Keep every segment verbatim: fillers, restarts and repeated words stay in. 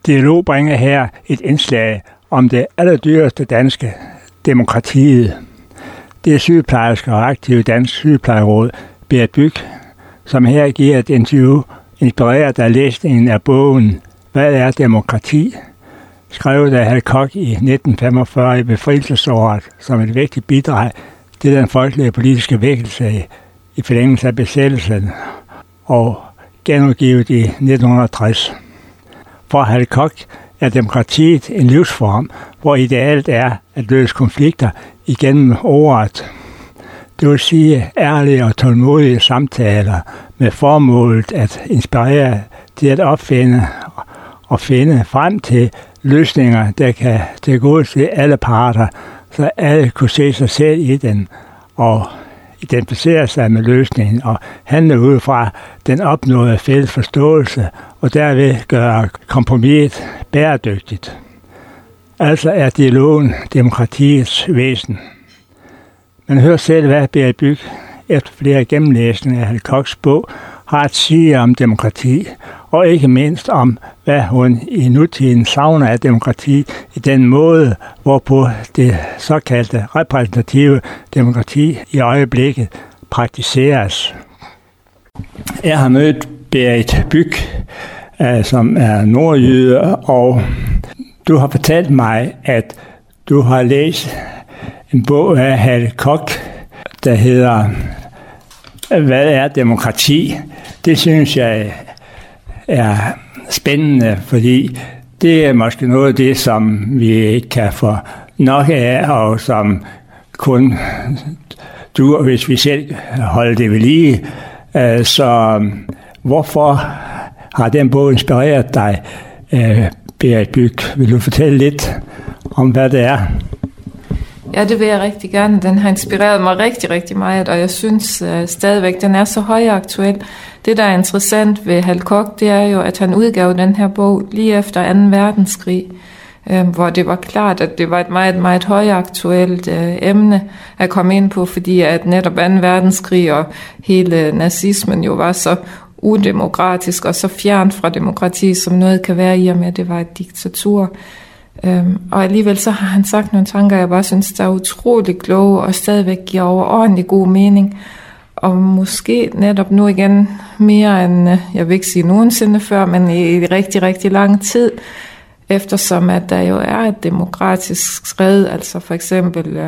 Dialog bringer her et indslag om det allerdyreste danske, demokratiet. Det er sygeplejersker og aktive Dansk Sygeplejeråd, Berit Bück, som her giver et interview, inspireret af læsningen af bogen Hvad er demokrati?, skrevet af Hal Koch i nitten femogfyrre i befrielsesåret som et vigtigt bidrag til den folkelige politiske vækkelse i, i forlængelse af besættelsen og genudgivet i nitten tres. For Hal Koch er demokratiet en livsform, hvor idealet er at løse konflikter igennem ordet. Det vil sige ærlige og tålmodige samtaler med formålet at inspirere til at opfinde og finde frem til løsninger, der kan tilgodese alle parter, så alle kunne se sig selv i den og identificere sig med løsningen og handle ud fra den opnåede fælles forståelse og derved gøre kompromiset bæredygtigt. Altså er dialogen demokratiets væsen. Man hører selv, hvad Berit Bück efter flere gennemlæsninger af Hal Kochs bog har at sige om demokrati, og ikke mindst om, hvad hun i nutiden savner af demokrati i den måde, hvorpå det såkaldte repræsentative demokrati i øjeblikket praktiseres. Jeg har mødt Berit Bück, som er nordjyde, og du har fortalt mig, at du har læst en bog af Hal Koch, der hedder Hvad er demokrati? Det synes jeg er spændende, fordi det er måske noget af det, som vi ikke kan få nok af, og som kun du, hvis vi selv holder det ved lige. Så hvorfor har den bog inspireret dig, Berit Bück? Vil du fortælle lidt om, hvad det er? Ja, det vil jeg rigtig gerne. Den har inspireret mig rigtig, rigtig meget, og jeg synes uh, stadigvæk, den er så højaktuel. Det, der er interessant ved Hal Koch, det er jo, at han udgav den her bog lige efter anden verdenskrig, øh, hvor det var klart, at det var et meget, meget højaktuelt øh, emne at komme ind på, fordi at netop anden verdenskrig og hele nazismen jo var så udemokratisk og så fjern fra demokrati, som noget kan være i og med, at det var et diktatur. Øhm, og alligevel så har han sagt nogle tanker, jeg bare synes, der er utrolig kloge og stadigvæk giver overordentlig god mening. Og måske netop nu igen mere end, jeg vil ikke sige nogensinde før, men i rigtig, rigtig lang tid, eftersom at der jo er et demokratisk skred, altså for eksempel,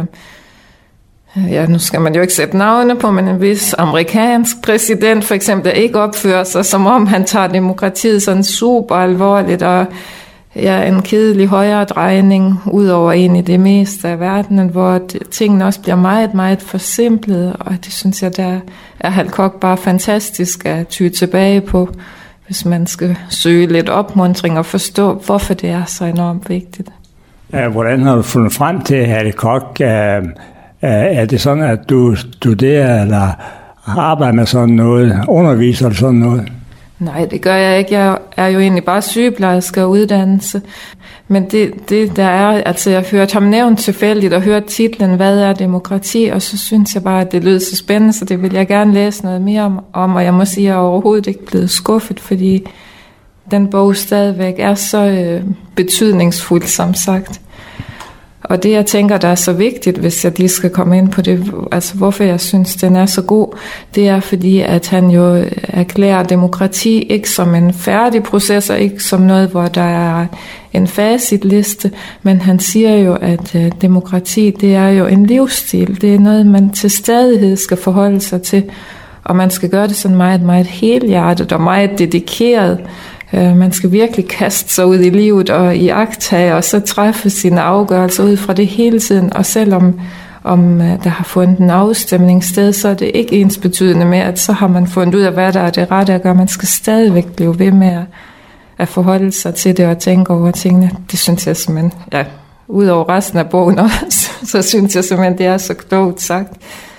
øh, ja nu skal man jo ikke sætte navne på, men en vis amerikansk præsident for eksempel, der ikke opfører sig, som om han tager demokratiet sådan super alvorligt, og ja, en kedelig højere drejning ud over en i det meste af verdenen, hvor tingene også bliver meget, meget forsimplede, og det synes jeg, der er Hal Koch bare fantastisk at ty tilbage på, hvis man skal søge lidt opmuntring og forstå, hvorfor det er så enormt vigtigt. Hvordan har du fundet frem til Hal Koch? Er det sådan, at du studerer eller arbejder med sådan noget, underviser eller sådan noget? Nej, det gør jeg ikke. Jeg er jo egentlig bare sygeplejerske og uddannelse. Men det, det der er, altså jeg hørte ham nævnt tilfældigt og hørte titlen, hvad er demokrati? Og så synes jeg bare, at det lød så spændende, så det vil jeg gerne læse noget mere om. om og jeg må sige, at jeg er overhovedet ikke blevet skuffet, fordi den bog stadigvæk er så øh, betydningsfuld, som sagt. Og det, jeg tænker, der er så vigtigt, hvis jeg lige skal komme ind på det, altså hvorfor jeg synes, den er så god, det er fordi, at han jo erklærer demokrati ikke som en færdig proces, og ikke som noget, hvor der er en facitliste, men han siger jo, at uh, demokrati, det er jo en livsstil, det er noget, man til stadighed skal forholde sig til, og man skal gøre det sådan meget, meget helhjertet og meget dedikeret. Man skal virkelig kaste sig ud i livet og i iagttage, og så træffe sine afgørelser ud fra det hele tiden. Og selvom om der har fundet en afstemning sted, så er det ikke ensbetydende med, at så har man fundet ud af, hvad der er det rette at gøre. Man skal stadigvæk blive ved med at, at forholde sig til det og tænke over tingene. Det synes jeg simpelthen, ja, ud over resten af bogen også, så synes jeg simpelthen, det er så klogt sagt.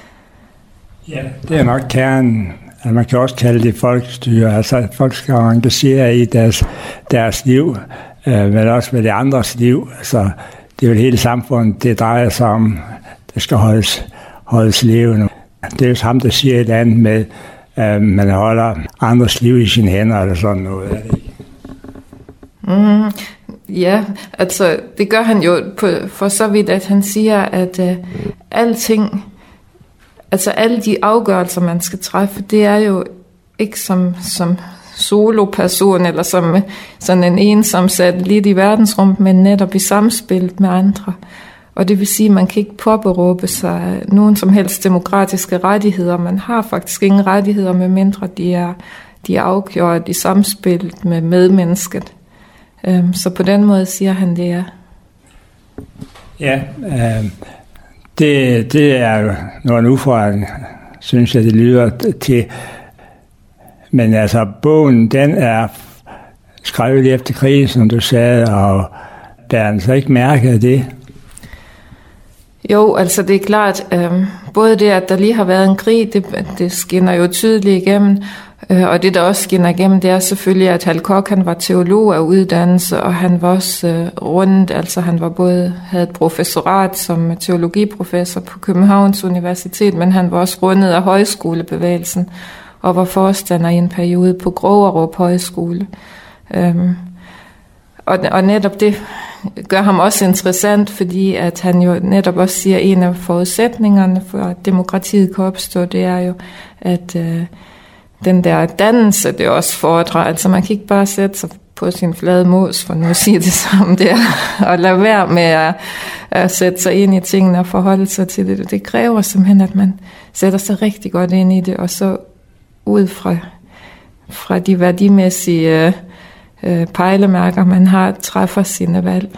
Ja, det er nok kernen. Man kan også kalde det folkestyre, altså at folk skal engagere i deres, deres liv, øh, men også med det andres liv. Altså, det er jo hele samfundet, det drejer sig om, det skal holdes, holdes levende. Det er jo ham, der siger et andet med, at øh, man holder andres liv i sine hænder, eller sådan noget. Er det ikke? Mm, ja, altså det gør han jo på, for så vidt, at han siger, at uh, alting, altså alle de afgørelser, man skal træffe, det er jo ikke som, som soloperson eller som sådan en ensom satellit i verdensrummet, men netop i samspil med andre. Og det vil sige, at man kan ikke påberåbe sig nogen som helst demokratiske rettigheder. Man har faktisk ingen rettigheder, medmindre de er, de er afgjort i samspil med medmennesket. Så på den måde siger han det er. Ja, øh, det, det er jo noget udfordring, synes jeg, det lyder til. Men altså, bogen, den er skrevet efter krigen, som du sagde, og der er altså ikke mærket af det. Jo, altså det er klart, øh, både det, at der lige har været en krig, det, det skinner jo tydeligt igennem, øh, og det, der også skinner igennem, det er selvfølgelig, at Hal Koch, han var teolog af uddannelse, og han var også øh, rundt, altså han var både, havde et professorat som teologiprofessor på Københavns Universitet, men han var også rundet af højskolebevægelsen, og var forstander i en periode på Gråerup Højskole. Øhm, og, og netop det gør ham også interessant, fordi at han jo netop også siger, at en af forudsætningerne for, at demokratiet kan opstå, det er jo, at øh, den der dannelse, det også fordrer. Altså man kan ikke bare sætte sig på sin flade mås, for nu at sige det samme der, og lade være med at, at sætte sig ind i tingene og forholde sig til det. Det kræver simpelthen, at man sætter sig rigtig godt ind i det, og så ud fra, fra de værdimæssige øh, øh, pejlemærker, man har, træffer sine valg.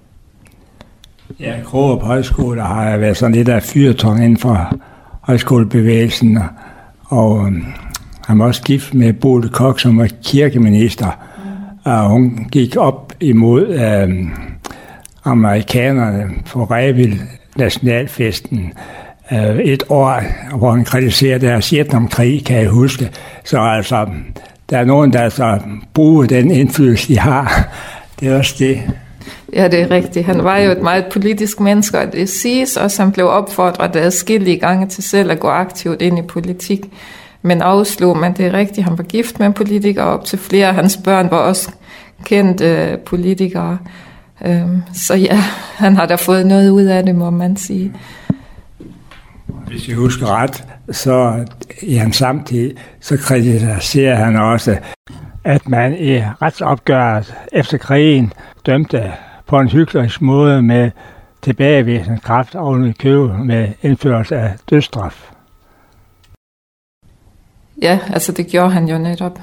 Ja, Gråerup Højskole har været sådan lidt af fyrtårn inden for højskolebevægelsen, og øh, han var også gift med Bodil Koch, som var kirkeminister, mm. og hun gik op imod øh, amerikanerne på Revild Nationalfesten, et år, hvor han kritiserede deres Vietnamkrig, kan jeg huske. Så altså, der er nogen, der altså bruger den indflydelse, de har. Det er også det. Ja, det er rigtigt. Han var jo et meget politisk menneske, og det siges også, at han blev opfordret adskillige gange til selv at gå aktivt ind i politik. Men afslog man, det er rigtigt. Han var gift med en politiker, og op til flere af hans børn var også kendte politikere. Så ja, han har da fået noget ud af det, må man sige. Hvis jeg husker ret, så i hans samtid, så kritiserer han også, at man i retsopgøret efter krigen dømte på en hyklerisk måde med tilbagevirkende kraft og i købe med indførelse af dødsstraf. Ja, altså det gjorde han jo netop.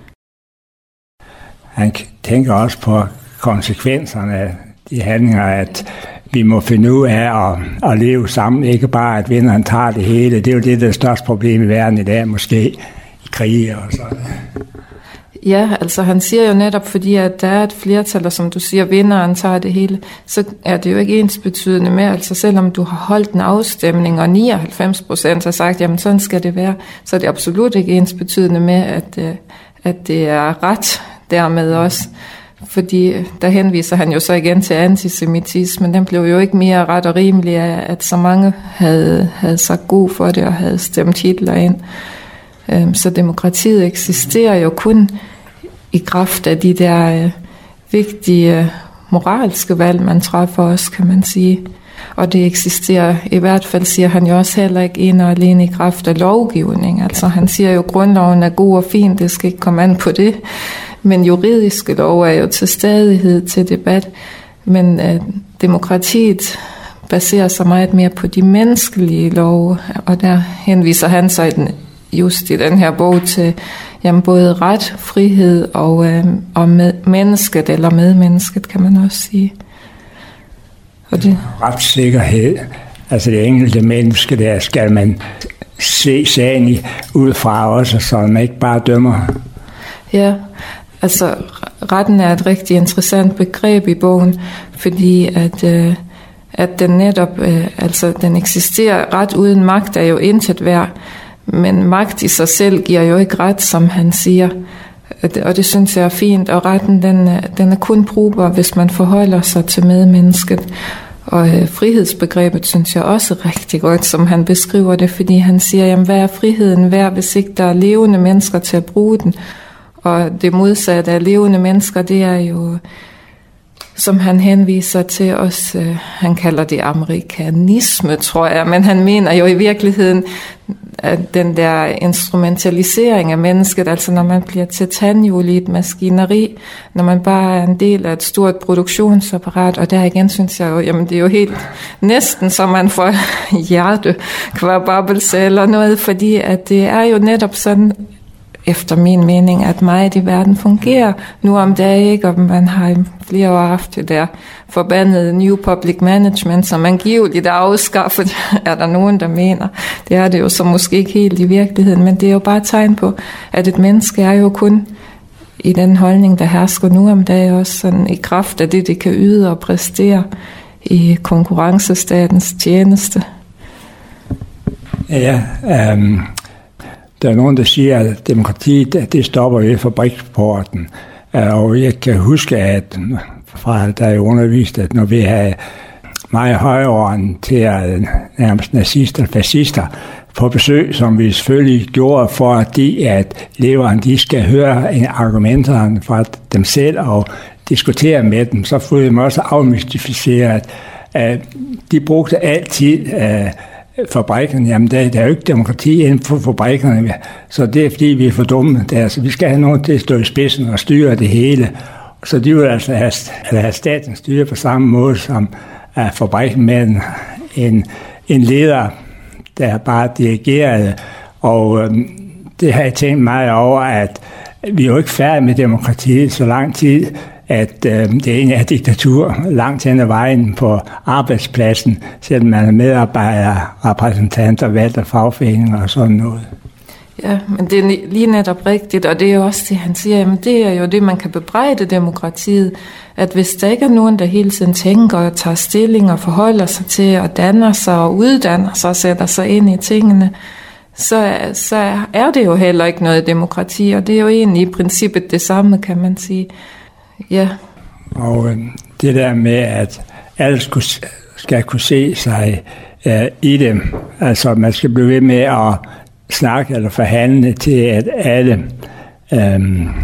Han tænker også på konsekvenserne af de handlinger, at vi må finde ud af at, at leve sammen, ikke bare at vinderen tager det hele. Det er jo det, der er største problem i verden i dag, måske i krige og sådan. Ja, altså han siger jo netop, fordi at der er et flertal, og som du siger, vinderen tager det hele, så er det jo ikke ensbetydende med, altså selvom du har holdt en afstemning, og nioghalvfems procent har sagt, jamen sådan skal det være, så er det absolut ikke ensbetydende med, at, at det er ret dermed også. Fordi der henviser han jo så igen til antisemitismen. Den blev jo ikke mere ret og rimelig af, at så mange havde, havde sagt god for det og havde stemt Hitler ind. Så demokratiet eksisterer jo kun i kraft af de der øh, vigtige moralske valg, man træffer også, kan man sige. Og det eksisterer, i hvert fald siger han jo også heller ikke en og alene i kraft af lovgivning. Altså han siger jo, at grundloven er god og fin, det skal ikke komme an på det. Men juridiske lov er jo til stadighed til debat. Men øh, demokratiet baserer sig meget mere på de menneskelige love, og der henviser han sig den, just i den her bog til jamen, både ret, frihed og, øh, og med, mennesket, eller medmennesket, kan man også sige. Og det... Retssikkerhed, altså det enkelte menneske, der skal man se sagen ud fra også, så man ikke bare dømmer. Ja, altså retten er et rigtig interessant begreb i bogen, fordi at, øh, at den netop, øh, altså den eksisterer, ret uden magt er jo intet værd, men magt i sig selv giver jo ikke ret, som han siger, og det synes jeg er fint, og retten den, den er kun brugbar, hvis man forholder sig til medmennesket. Og øh, frihedsbegrebet synes jeg også rigtig godt, som han beskriver det, fordi han siger, jamen hvad er friheden værd, hvis ikke der er levende mennesker til at bruge den? Og det modsatte af levende mennesker, det er jo, som han henviser til os, øh, han kalder det amerikanisme, tror jeg, men han mener jo i virkeligheden, at den der instrumentalisering af mennesket, altså når man bliver til tandhjul i et maskineri, når man bare er en del af et stort produktionsapparat, og der igen synes jeg jo, jamen det er jo helt næsten som man får hjertekvababbelse eller noget, fordi at det er jo netop sådan, efter min mening, at meget i verden fungerer nu om dagen, ikke? Og man har i flere år haft det der forbandede New Public Management, som angiveligt er afskaffet, er der nogen, der mener. Det er det jo så måske ikke helt i virkeligheden, men det er jo bare et tegn på, at et menneske er jo kun i den holdning, der hersker nu om dagen, også sådan i kraft af det, det kan yde og præstere i konkurrencestatens tjeneste. Ja, um der er nogen, der siger, at demokratiet, det stopper ved fabriksporten. Og jeg kan huske, at fra der er undervist, at når vi har meget højreorienterede nærmest nazister og fascister på besøg, som vi selvfølgelig gjorde, fordi at leveren, de skal høre argumenterne fra dem selv og diskutere med dem, så får de også afmystificeret, at de brugte altid fabrikkerne, jamen der, der er jo ikke demokrati inden for fabrikkerne, så det er fordi, vi er for dumme der, så vi skal have nogen til at stå i spidsen og styre det hele. Så de vil altså have, have staten styre på samme måde som uh, fabrikken med en, en leder, der bare dirigerede. Og um, det har jeg tænkt meget over, at vi er jo ikke færdige med demokratiet så lang tid, at øh, det egentlig er diktatur langt hen ad vejen på arbejdspladsen, selvom man er medarbejder, repræsentanter, valgt af fagforeninger og sådan noget. Ja, men det er lige netop rigtigt, og det er jo også det, han siger, jamen det er jo det, man kan bebrejde demokratiet, at hvis der ikke er nogen, der hele tiden tænker og tager stilling og forholder sig til og danner sig og uddanner sig og sætter sig ind i tingene, så, så er det jo heller ikke noget demokrati, og det er jo egentlig i princippet det samme, kan man sige. Ja. Og øh, det der med, at alle skulle, skal kunne se sig øh, i det, altså man skal blive ved med at snakke eller forhandle til, at alle øh,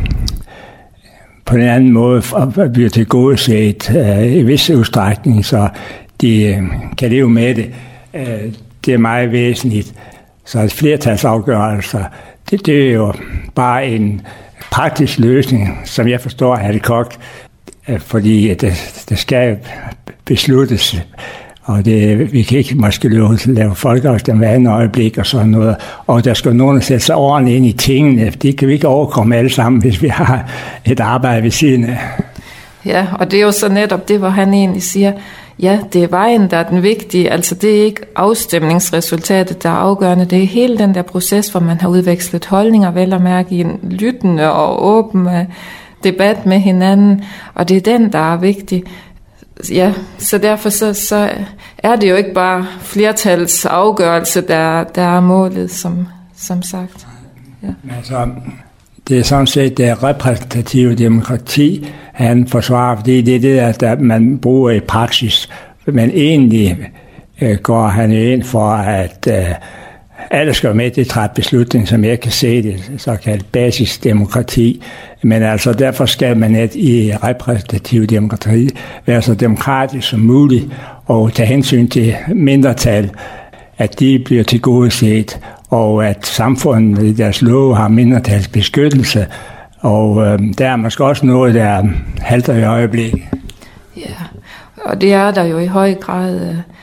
på en anden måde bliver tilgodeset øh, i vis udstrækning, så de øh, kan leve med det. Øh, det er meget væsentligt. Så et flertalsafgørelser, det, det er jo bare en praktisk løsning, som jeg forstår Helle Koch, fordi det, det skal besluttes, og det, vi kan ikke måske lave, lave folkeafstemning hver andet øjeblik og sådan noget, og der skal nogen sætte sig ordentligt ind i tingene. Det kan vi ikke overkomme alle sammen, hvis vi har et arbejde ved siden af. Ja, og det er jo så netop det, hvor han egentlig siger, ja, det er vejen, der er den vigtige. Altså det er ikke afstemningsresultatet, der er afgørende. Det er hele den der proces, hvor man har udvekslet holdninger, vel at mærke i en lyttende og åben debat med hinanden. Og det er den, der er vigtig. Ja, så derfor så, så er det jo ikke bare flertals afgørelse, der, der er målet, som, som sagt. Ja. Altså, det er sådan set det repræsentative demokrati, han forsvarer, fordi det er det, der man bruger i praksis. Men egentlig øh, går han jo ind for, at øh, alle skal være med til at træffe beslutning, som jeg kan se det, såkaldt basisdemokrati. Men altså derfor skal man et, i repræsentativ demokrati være så demokratisk som muligt og tage hensyn til mindretal, at de bliver tilgodeset, og at samfundet i deres love har mindretalsbeskyttelse. Og øh, der er måske også noget, der halter i øjeblikket. Ja, og det er der jo i høj grad.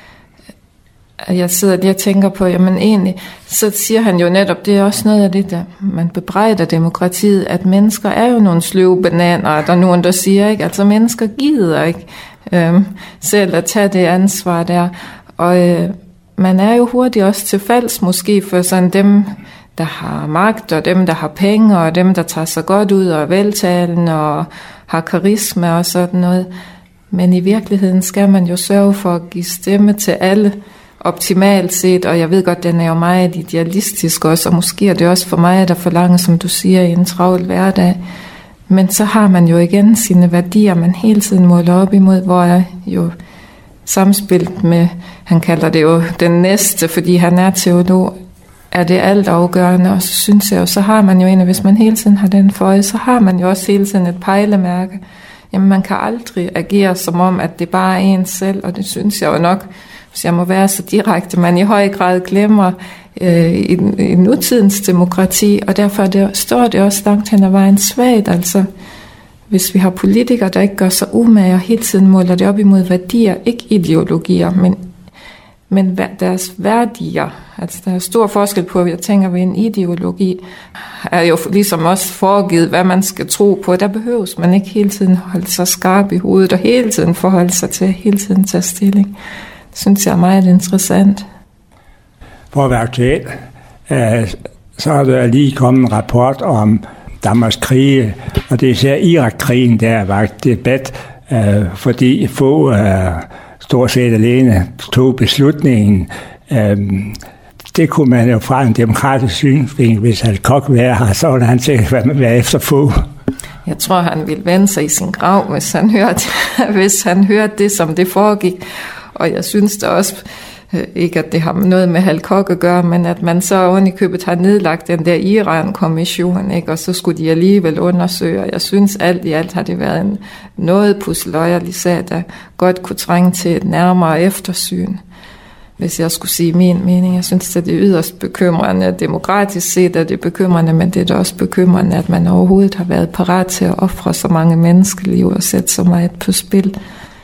Øh, jeg sidder lige og tænker på, jamen egentlig, så siger han jo netop, det er også noget af det, der man bebrejder demokratiet, at mennesker er jo nogle sløve bananer, der er nogen, der siger, ikke? Altså mennesker gider ikke øh, selv at tage det ansvar der. Og øh, man er jo hurtigt også til falds måske for sådan dem, der har magt, og dem, der har penge, og dem, der tager sig godt ud og er veltalende og har karisma og sådan noget. Men i virkeligheden skal man jo sørge for at give stemme til alle optimalt set, og jeg ved godt, den er jo meget idealistisk også, og måske er det også for mig, der forlanger, som du siger, i en travl hverdag. Men så har man jo igen sine værdier, man hele tiden måler op imod, hvor jeg jo samspillet med, han kalder det jo den næste, fordi han er teolog, er det alt afgørende, og så synes jeg jo, så har man jo en, hvis man hele tiden har den for øje, så har man jo også hele tiden et pejlemærke. Jamen man kan aldrig agere som om, at det bare er en selv, og det synes jeg jo nok, hvis jeg må være så direkte, man i høj grad glemmer øh, i, i nutidens demokrati, og derfor det, står det også langt hen ad vejen svagt, altså hvis vi har politikere, der ikke gør sig umage og hele tiden måler det op imod værdier, ikke ideologier, men, men deres værdier. Altså der er stor forskel på, at jeg tænker ved en ideologi, er jo ligesom også foregivet, hvad man skal tro på. Der behøves man ikke hele tiden holde sig skarp i hovedet, og hele tiden forholde sig til, hele tiden tage stilling. Det synes jeg er meget interessant. For at være aktuel, så er der lige kommet en rapport om Danmarks krige, og det er især Irak-krigen, der var debat, øh, fordi få øh, stort set alene tog beslutningen. Øh, det kunne man jo fra en demokratisk synsvinkel, hvis Hal Koch var her, så ville han sikkert være, være efter få. Jeg tror, han ville vende sig i sin grav, hvis han hørte, hvis han hørte det, som det foregik. Og jeg synes da også, ikke at det har noget med Hal Koch at gøre, men at man så oven i købet har nedlagt den der Iran-kommission, ikke? Og så skulle de alligevel undersøge, og jeg synes alt i alt har det været en noget pusseløjerlig sag, der godt kunne trænge til et nærmere eftersyn. Hvis jeg skulle sige min mening, jeg synes, at det er yderst bekymrende. Demokratisk set er det bekymrende, men det er da også bekymrende, at man overhovedet har været parat til at ofre så mange menneskeliv og sætte så meget på spil.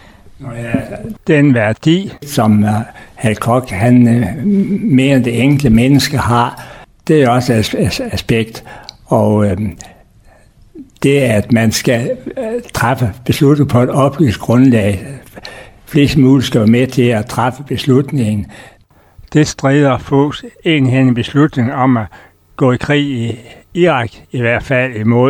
Den værdi, som Hal Koch, han mere det enkelte menneske har, det er også et aspekt. Og øh, det, at man skal træffe beslutninger på et oplyst grundlag, flest muligt skal være med til at træffe beslutningen. Det strider Foghs enhændige beslutning om at gå i krig i Irak, i hvert fald imod.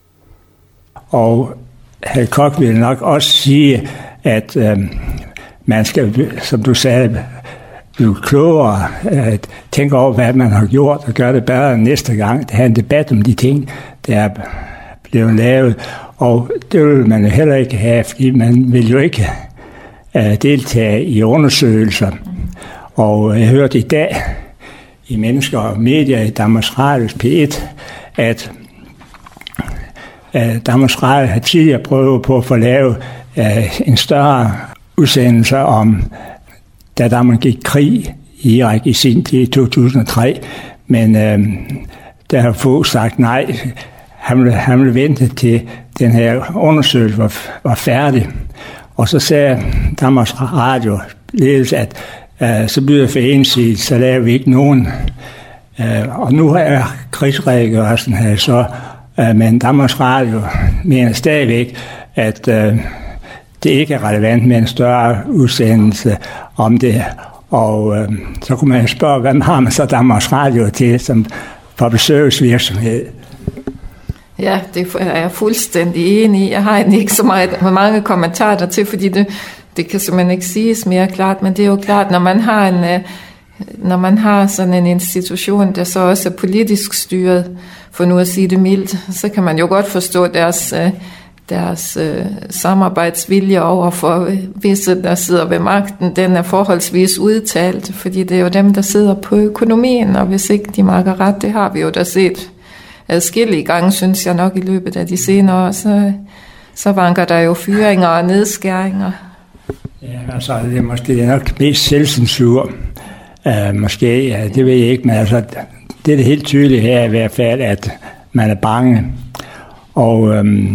Og Hal Koch vil nok også sige, at øh, man skal, som du sagde, blive klogere, at tænke over, hvad man har gjort, og gøre det bedre næste gang. Det er en debat om de ting, der er blevet lavet, og det vil man heller ikke have, fordi man vil jo ikke uh, deltage i undersøgelser. Og jeg hørte i dag i Mennesker og Medier i Danmarks Radios P et, at uh, Danmarks Radio har tidligere prøvet på at få lavet uh, en større udsendelse om, da Danmark gik krig i Irak i sin tid i to tusind og tre, men øh, der har Fogh sagt nej. Han ville, han ville vente til den her undersøgelse var, var færdig. Og så sagde Danmarks Radio ledelse, at øh, så bliver det for ensidigt, så laver vi ikke nogen. Øh, og nu er krigsredegørelsen her så, øh, men Danmarks Radio mener stadigvæk, at øh, det ikke er relevant med en større udsendelse om det. Og øh, så kunne man spørge, hvad har man så Danmarks Radio til som public service virksomhed? Ja, det er jeg fuldstændig enig i. Jeg har ikke så meget, mange kommentarer til, fordi det, det kan simpelthen ikke siges mere klart, men det er jo klart, når man har en, når man har sådan en institution, der så også er politisk styret, for nu at sige det mildt, så kan man jo godt forstå deres deres øh, samarbejdsvilje over for visse, der sidder ved magten, den er forholdsvis udtalt, fordi det er jo dem, der sidder på økonomien, og hvis ikke de makker ret, det har vi jo da set adskillige gange, synes jeg nok i løbet af de senere år, så, så vanker der jo fyringer og nedskæringer. Ja, altså det er måske nok mest selvcensur, uh, måske, ja, det ved jeg ikke, men altså det er det helt tydeligt her i hvert fald, at man er bange, og um,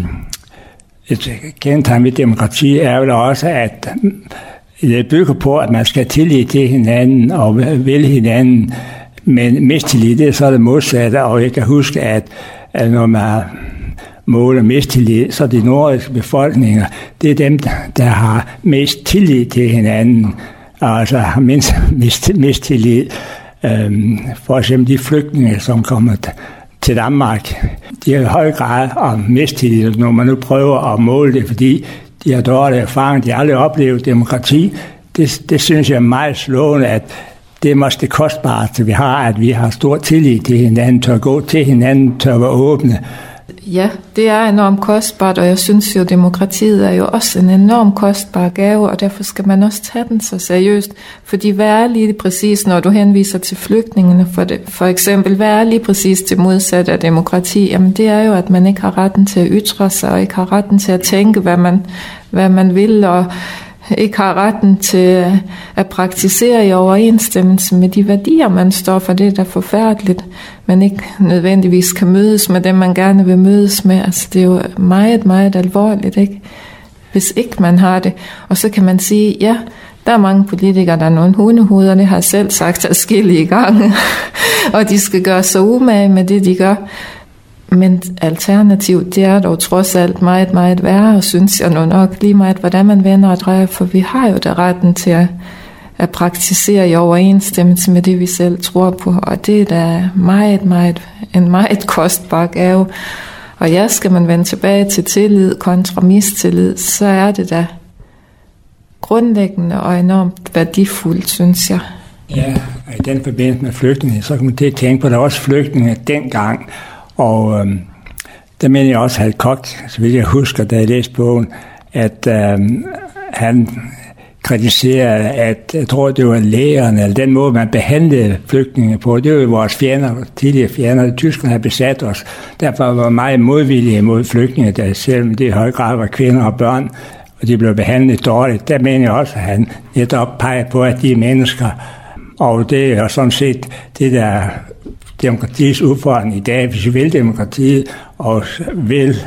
et kendetegn ved demokrati er jo også, at det bygger på, at man skal have tillid til hinanden og vælge hinanden, men mistillid, det er så det modsatte, og jeg kan huske, at, at når man måler mistillid, så de nordiske befolkninger, det er dem, der har mest tillid til hinanden, altså har mindst mistillid. Øhm, for eksempel de flygtninge, som kommer til Danmark, de har i høj grad om mistillid, når man nu prøver at måle det, fordi de har dårlig erfaring, de har aldrig oplevet demokrati. Det, det synes jeg er meget slående, at det er måske det kostbareste, vi har, at vi har stor tillid til hinanden, tør gå til hinanden, tør være åbne. Ja, det er enormt kostbart, og jeg synes jo, at demokratiet er jo også en enormt kostbar gave, og derfor skal man også tage den så seriøst. Fordi hvad er lige præcis, når du henviser til flygtningene, for, det, for eksempel, hvad er lige præcis det modsatte af demokrati? Jamen det er jo, at man ikke har retten til at ytre sig, og ikke har retten til at tænke, hvad man, hvad man vil, og ikke har retten til at praktisere i overensstemmelse med de værdier, man står for. Det er da forfærdeligt, man ikke nødvendigvis kan mødes med dem, man gerne vil mødes med. Altså, det er jo meget, meget alvorligt, ikke? Hvis ikke man har det. Og så kan man sige, ja, der er mange politikere, der er nogle hundehoveder, det har jeg selv sagt adskillige gange, og de skal gøre sig umage med det, de gør. Men alternativt, det er dog trods alt meget, meget værre, og synes jeg nu nok lige meget, hvordan man vender og drejer, for vi har jo da retten til at, at praktisere i overensstemmelse med det, vi selv tror på, og det er da meget, meget, en meget kostbar gave. Og ja, skal man vende tilbage til tillid kontra mistillid, så er det da grundlæggende og enormt værdifuldt, synes jeg. Ja, og i den forbindelse med flygtninge, så kan man til at tænke på, at der også flygtninge dengang. Og øhm, der mener jeg også, at Hal Koch, så vidt jeg husker, da jeg læste bogen, at øhm, han kritiserede, at jeg tror, det var lægerne, eller den måde, man behandlede flygtninge på. Det var jo vores fjender, tidligere fjender. Tyskerne havde besat os. Derfor var meget modvillige mod flygtninge, der selvom det i høj grad var kvinder og børn, og de blev behandlet dårligt. Der mener jeg også, at han netop peger på, at de er mennesker. Og det er sådan set det, der demokratiets udfordring i dag, hvis vi vil demokratiet og vil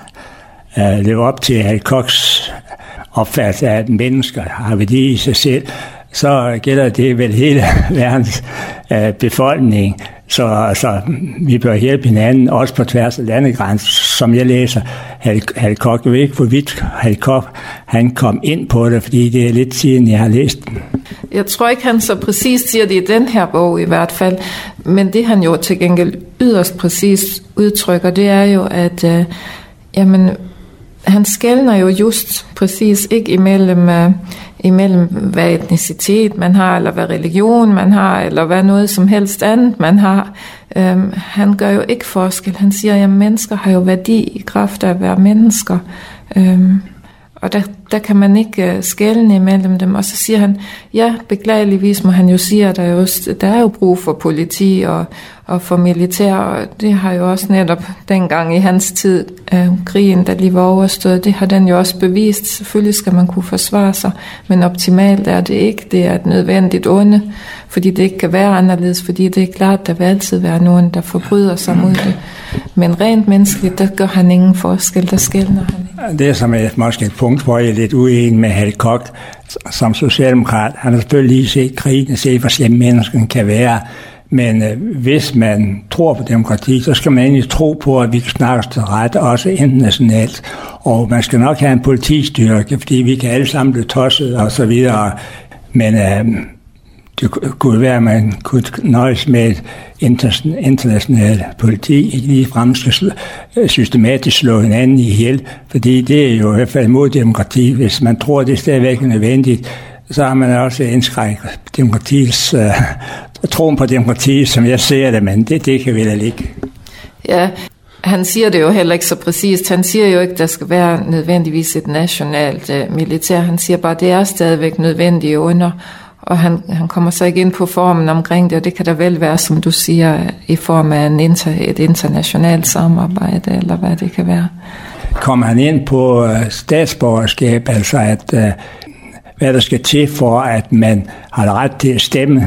uh, leve op til Hal Kochs opfattelse af, at mennesker har værdi i sig selv, så gælder det vel hele verdens uh, befolkning. Så, så vi bør hjælpe hinanden, også på tværs af landegrænser, som jeg læser. Hal, Hal Koch, jeg ved ikke, hvor vidt Hal Koch han kom ind på det, fordi det er lidt siden, jeg har læst den. Jeg tror ikke, han så præcis siger det i den her bog i hvert fald, men det han jo til gengæld yderst præcis udtrykker, det er jo, at øh, jamen, han skelner jo just præcis ikke imellem, øh, imellem hvad etnicitet man har, eller hvad religion man har, eller hvad noget som helst andet man har. Øhm, han gør jo ikke forskel. Han siger, at mennesker har jo værdi i kraft af at være mennesker. Øhm, og der, der kan man ikke uh, skelne imellem dem. Og så siger han, ja, beklageligvis må han jo sige, at der er jo, der er jo brug for politi og, og for militær, og det har jo også netop dengang i hans tid, øh, krigen, der lige var overstået, det har den jo også bevist. Selvfølgelig skal man kunne forsvare sig, men optimalt er det ikke. Det er et nødvendigt onde, fordi det ikke kan være anderledes, fordi det er klart, der vil altid være nogen, der forbryder sig mod det. Men rent menneskeligt, der gør han ingen forskel, der skelner han ikke. Det er som et, måske et punkt, hvor jeg er lidt uenig med Hal Koch som socialdemokrat. Han har selvfølgelig lige set krigen og set, hvor slemme menneskene kan være. Men øh, hvis man tror på demokrati, så skal man egentlig tro på, at vi kan snakke til ret, også internationalt. Og man skal nok have en politistyrke, fordi vi kan alle sammen blive tosset og så videre. Men øh, det kunne være, at man kunne nøjes med et internationalt politi, ikke ligefrem skal systematisk slå hinanden ihjel, fordi det er jo i hvert fald mod demokrati. Hvis man tror, at det stadigvæk er nødvendigt, så har man også indskrænket demokratiets, uh, troen på demokrati, som jeg ser det, men det, det kan vi da ikke. Ja, han siger det jo heller ikke så præcist. Han siger jo ikke, at der skal være nødvendigvis et nationalt uh, militær. Han siger bare, at det er stadigvæk nødvendigt under. Og han, han kommer så ikke ind på formen omkring det, og det kan da vel være, som du siger, i form af en inter, et internationalt samarbejde, eller hvad det kan være. Kommer han ind på uh, statsborgerskab, altså at uh, hvad der skal til for, at man har ret til at stemme.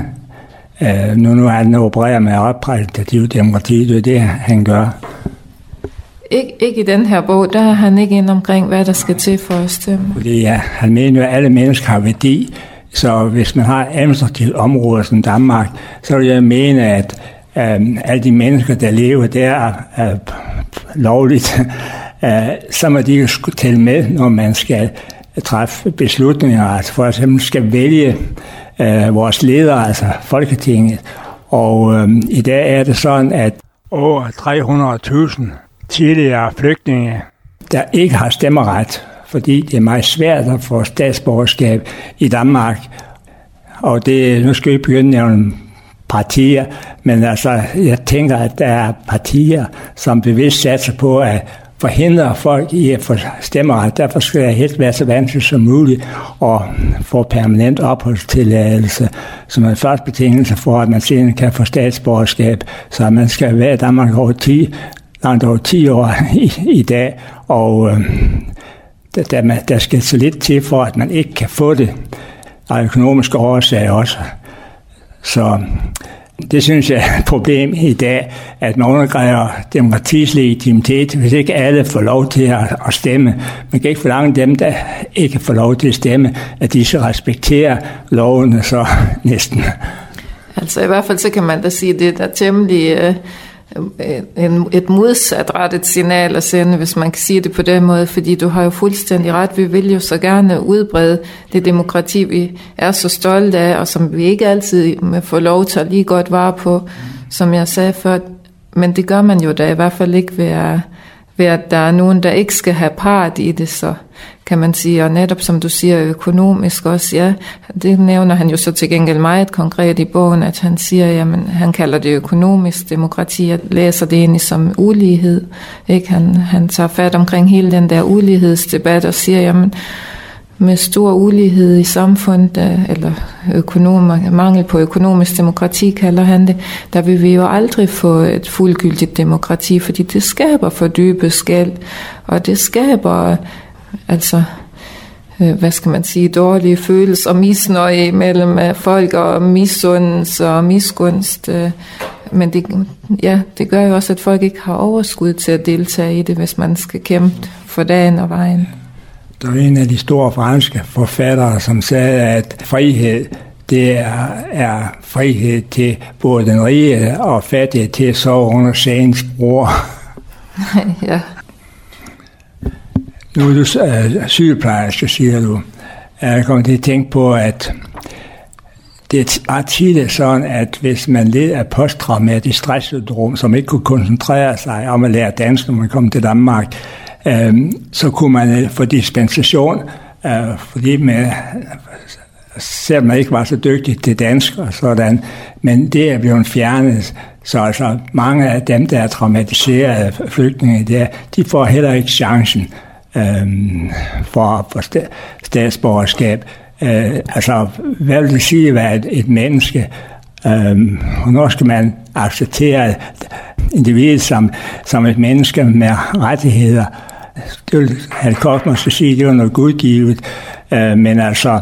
Uh, nu, nu er han opererer med repræsentativ demokrati, det er det, han gør. Ik- ikke i den her bog, der er han ikke ind omkring, hvad der skal til for at stemme. Fordi ja, han mener jo, at alle mennesker har værdi, så hvis man har et administrativt område som Danmark, så vil jeg mene, at um, alle de mennesker, der lever der uh, lovligt, uh, så må de jo tælle med, når man skal træffe beslutninger, altså for eksempel skal vælge øh, vores ledere, altså Folketinget. Og øh, i dag er det sådan, at over tre hundrede tusind tidligere flygtninge, der ikke har stemmeret, fordi det er meget svært at få statsborgerskab i Danmark. Og det, nu skal vi begynde at nævne partier, men altså, jeg tænker, at der er partier, som bevidst satser på at forhindre folk i at få stemmeret. Derfor skal det helt være så vanskeligt som muligt at få permanent opholdstilladelse, som er første betingelse for, at man senere kan få statsborgerskab. Så man skal være i Danmark over ti, langt over ti år i, i dag, og øh, der, der skal så lidt til for, at man ikke kan få det af økonomiske årsager også. Så det synes jeg er et problem i dag, at man undergraver demokratis legitimitet, hvis ikke alle får lov til at, at stemme. Man kan ikke forlange dem, der ikke får lov til at stemme, at de så respekterer lovene så næsten. Altså i hvert fald så kan man da sige, at det er temmelig øh, en, et modsatrettet signal at sende, hvis man kan sige det på den måde, fordi du har jo fuldstændig ret. Vi vil jo så gerne udbrede det demokrati, vi er så stolte af, og som vi ikke altid får lov til at lige godt vare på, som jeg sagde før. Men det gør man jo da i hvert fald ikke ved at, ved at der er nogen, der ikke skal have part i det, så kan man sige, og netop som du siger, økonomisk også, ja, det nævner han jo så til gengæld meget konkret i bogen, at han siger, jamen, han kalder det økonomisk demokrati, jeg læser det egentlig som ulighed, ikke? Han, han tager fat omkring hele den der ulighedsdebat og siger, jamen, med stor ulighed i samfundet, eller økonom, mangel på økonomisk demokrati, kalder han det, der vil vi jo aldrig få et fuldgyldigt demokrati, fordi det skaber for dybe skel, og det skaber altså, hvad skal man sige, dårlige følelser og misnøje mellem folk og misundelse og misgunst. Men det, ja, det gør jo også, at folk ikke har overskud til at deltage i det, hvis man skal kæmpe for dagen og vejen. Der er en af de store franske forfattere, som sagde, at frihed, det er, er frihed til både den rige og fattige til at sove under sagens bror. Ja. Nu er du uh, sygeplejerske, siger du. Jeg kommer til at tænke på, at det er tidligt sådan, at hvis man led af posttraumatisk stresssyndrom, som ikke kunne koncentrere sig om at lære dansk, når man kom til Danmark, øh, så kunne man få dispensation, øh, fordi man, selvom man ikke var så dygtig til dansk og sådan, men det er blevet fjernet. Så altså, mange af dem, der er traumatiserede flygtninge der, de får heller ikke chancen Øhm, for, for statsborgerskab. Øh, altså, hvad vil det sige at være et, et menneske? Øhm, hvornår skal man acceptere individet som, som et menneske med rettigheder? Det vil Hal Koch måske sige, det var noget gudgivet, øh, men altså,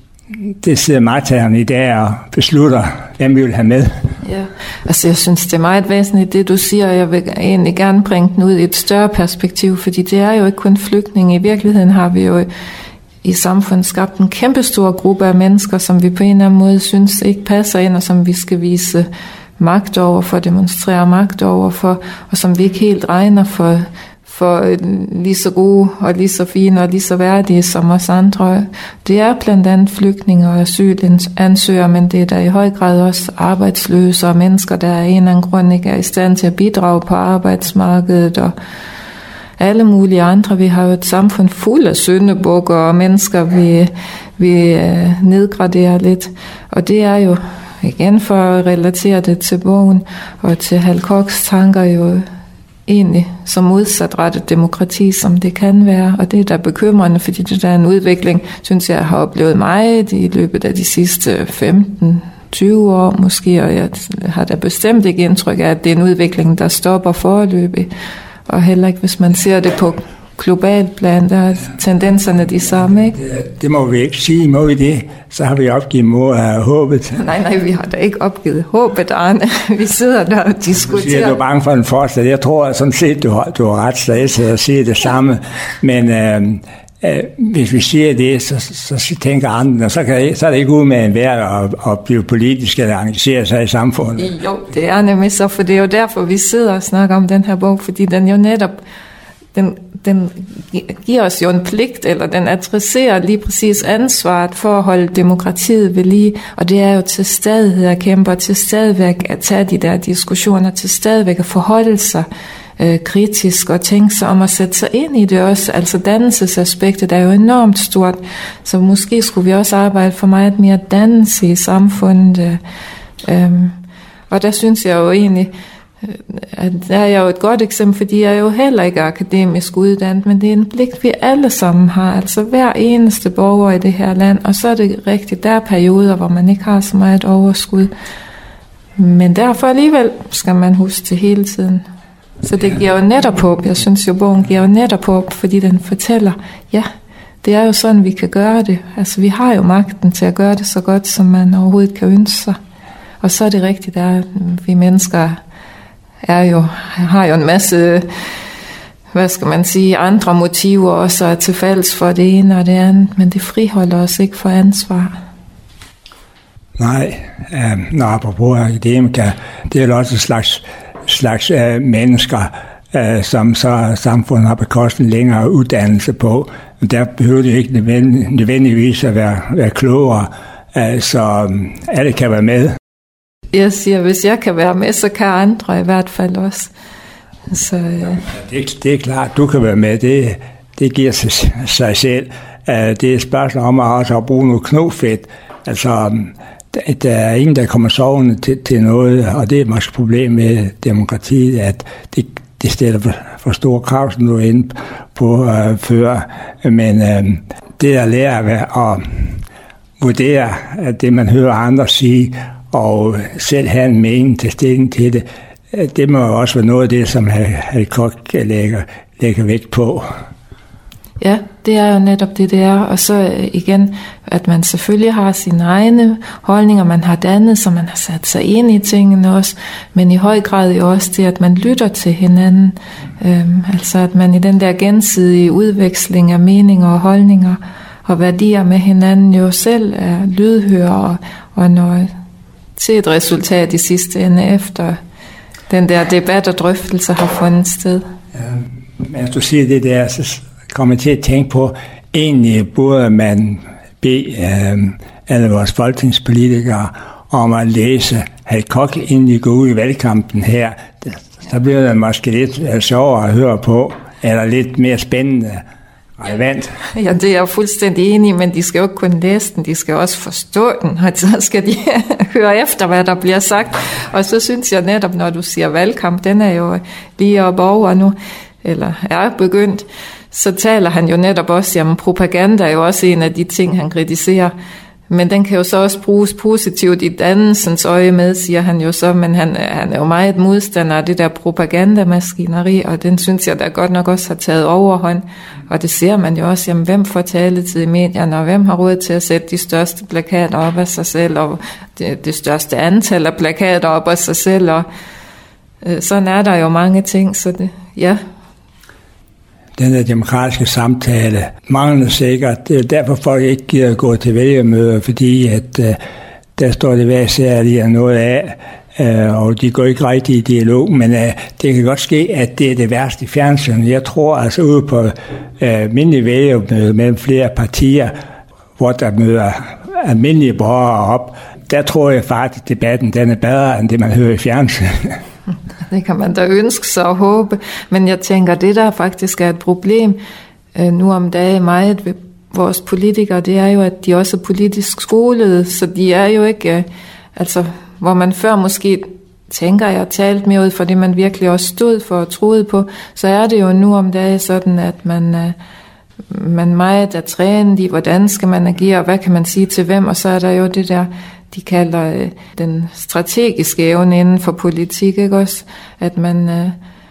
det sidder magthaverne i dag og beslutter, hvem vi vil have med. Ja, altså jeg synes, det er meget væsentligt, det du siger, og jeg vil egentlig gerne bringe den ud i et større perspektiv, fordi det er jo ikke kun flygtninge. I virkeligheden har vi jo i samfundet skabt en kæmpestor gruppe af mennesker, som vi på en eller anden måde synes ikke passer ind, og som vi skal vise magt over for, demonstrere magt over for, og som vi ikke helt regner for, for lige så gode og lige så fine og lige så værdige som os andre. Det er blandt andet flygtninge og asylansøgere, men det er der i høj grad også arbejdsløse og mennesker, der af en eller anden grund ikke er i stand til at bidrage på arbejdsmarkedet og alle mulige andre. Vi har jo et samfund fuld af syndebukker og mennesker, vi, vi nedgraderer lidt. Og det er jo, igen for at relatere det til bogen og til Hal Kochs tanker, jo egentlig så modsatrettet demokrati, som det kan være. Og det er da bekymrende, fordi det der er en udvikling, synes jeg, har oplevet meget i løbet af de sidste femten tyve år måske, og jeg har da bestemt ikke indtryk af, at det er en udvikling, der stopper foreløbig. Og heller ikke, hvis man ser det på globalt plan, der er tendenserne de samme, ikke? Det, det må vi ikke sige, må vi det? Så har vi opgivet mod af håbet. Nej, nej, vi har da ikke opgivet håbet, Arne. Vi sidder der og diskuterer. Du siger, du er bange for en forskel. Jeg tror at sådan set, du har, du har ret stadig til at sige det samme. Men øh, øh, hvis vi siger det, så, så, så tænker andre, så, kan, så er det ikke ud med en værd at, at blive politisk eller engagere sig i samfundet. Jo, det er nemlig så, for det er jo derfor, vi sidder og snakker om den her bog, fordi den jo netop Den, den giver os jo en pligt, eller den adresserer lige præcis ansvaret for at holde demokratiet ved lige, og det er jo til stadighed at kæmpe, til stadigvæk at tage de der diskussioner, til stadigvæk at forholde sig øh, kritisk og tænke sig om at sætte sig ind i det også. Altså dannelsesaspektet er jo enormt stort, så måske skulle vi også arbejde for meget mere dannelse i samfundet. Øh, øh, Og der synes jeg jo egentlig, at der er jo et godt eksempel, fordi jeg er jo heller ikke akademisk uddannet, men det er en pligt, vi alle sammen har, altså hver eneste borger i det her land, og så er det rigtigt, der er perioder, hvor man ikke har så meget overskud, men derfor alligevel skal man huske det hele tiden. Så det giver jo netop håb, jeg synes jo, bogen giver jo netop håb, fordi den fortæller, ja, det er jo sådan, vi kan gøre det, altså vi har jo magten til at gøre det så godt, som man overhovedet kan ønske sig, og så er det rigtigt, at vi mennesker er jo, har jo en masse, hvad skal man sige, andre motiver også er til fælles for det ene og det andet, men det friholder os ikke for ansvar. Nej, øh, når apropos akademikere, det er jo også et slags, slags øh, mennesker, øh, som så samfundet har bekostet en længere uddannelse på. Der behøver det ikke nødvendigvis at være, være klogere, øh, så øh, alle kan være med. Jeg siger, hvis jeg kan være med, så kan andre i hvert fald også. Så, øh. det, det er klart, du kan være med. Det, det giver sig, sig selv. Uh, det er et spørgsmål om at også at bruge noget knofedt. Altså, der, der er ingen, der kommer sovende til, til noget, og det er måske et problem med demokratiet, at det, det stiller for, for store krav, som du er inde på uh, før. Men uh, det at lære at vurdere det, man hører andre sige, og selv have en mening til stilling til det, det må også være noget af det, som Hal Koch lægger, lægger vægt på. Ja, det er jo netop det, det er. Og så igen, at man selvfølgelig har sine egne holdninger, man har dannet, så man har sat sig ind i tingene også, men i høj grad jo også det, at man lytter til hinanden. Øhm, altså at man i den der gensidige udveksling af meninger og holdninger og værdier med hinanden jo selv er lydhør og, og når til et resultat i sidste ende efter den der debat og drøftelse har fundet sted. Ja, mens du siger det der, så kommer jeg til at tænke på, egentlig burde man bede øh, alle vores folketingspolitikere om at læse Hal Koch, inden de går ud i valgkampen her. Så bliver det måske lidt sjovere at høre på, eller lidt mere spændende. Relevant. Ja, det er jeg fuldstændig enig, men de skal jo ikke kun læse den, de skal også forstå den, og så skal de høre efter, hvad der bliver sagt. Og så synes jeg netop, når du siger valgkamp, den er jo lige oppe over nu, eller er begyndt, så taler han jo netop også, jamen propaganda er jo også en af de ting, han kritiserer. Men den kan jo så også bruges positivt i dannelsens øje med, siger han jo så, men han, han er jo meget modstander af det der propagandamaskineri, og den synes jeg da godt nok også har taget overhånd. Og det ser man jo også, jamen hvem får taletid i medierne, og hvem har råd til at sætte de største plakater op af sig selv, og det, det største antal af plakater op af sig selv, og øh, sådan er der jo mange ting, så det, ja. Den der demokratiske samtale mangler sikkert. Det er derfor folk ikke gider gå til vælgermøder, fordi at, uh, der står det hver især lige noget af, uh, og de går ikke rigtig i dialog, men uh, det kan godt ske, at det er det værste i fjernsynet. Jeg tror altså ude på uh, almindelige vælgermøder mellem flere partier, hvor der møder almindelige borgere op, der tror jeg faktisk, at debatten den er bedre, end det man hører i fjernsynet. Det kan man da ønske sig og håbe, men jeg tænker, det der faktisk er et problem øh, nu om dagen meget ved vores politikere, det er jo, at de også er politisk skolede, så de er jo ikke, øh, altså hvor man før måske tænker jeg talt mere ud for det, man virkelig også stod for og troede på, så er det jo nu om dagen sådan, at man, øh, man meget er trænet i, hvordan skal man agere, og hvad kan man sige til hvem, og så er der jo det der, de kalder øh, den strategiske evne inden for politik, ikke også? At man, øh,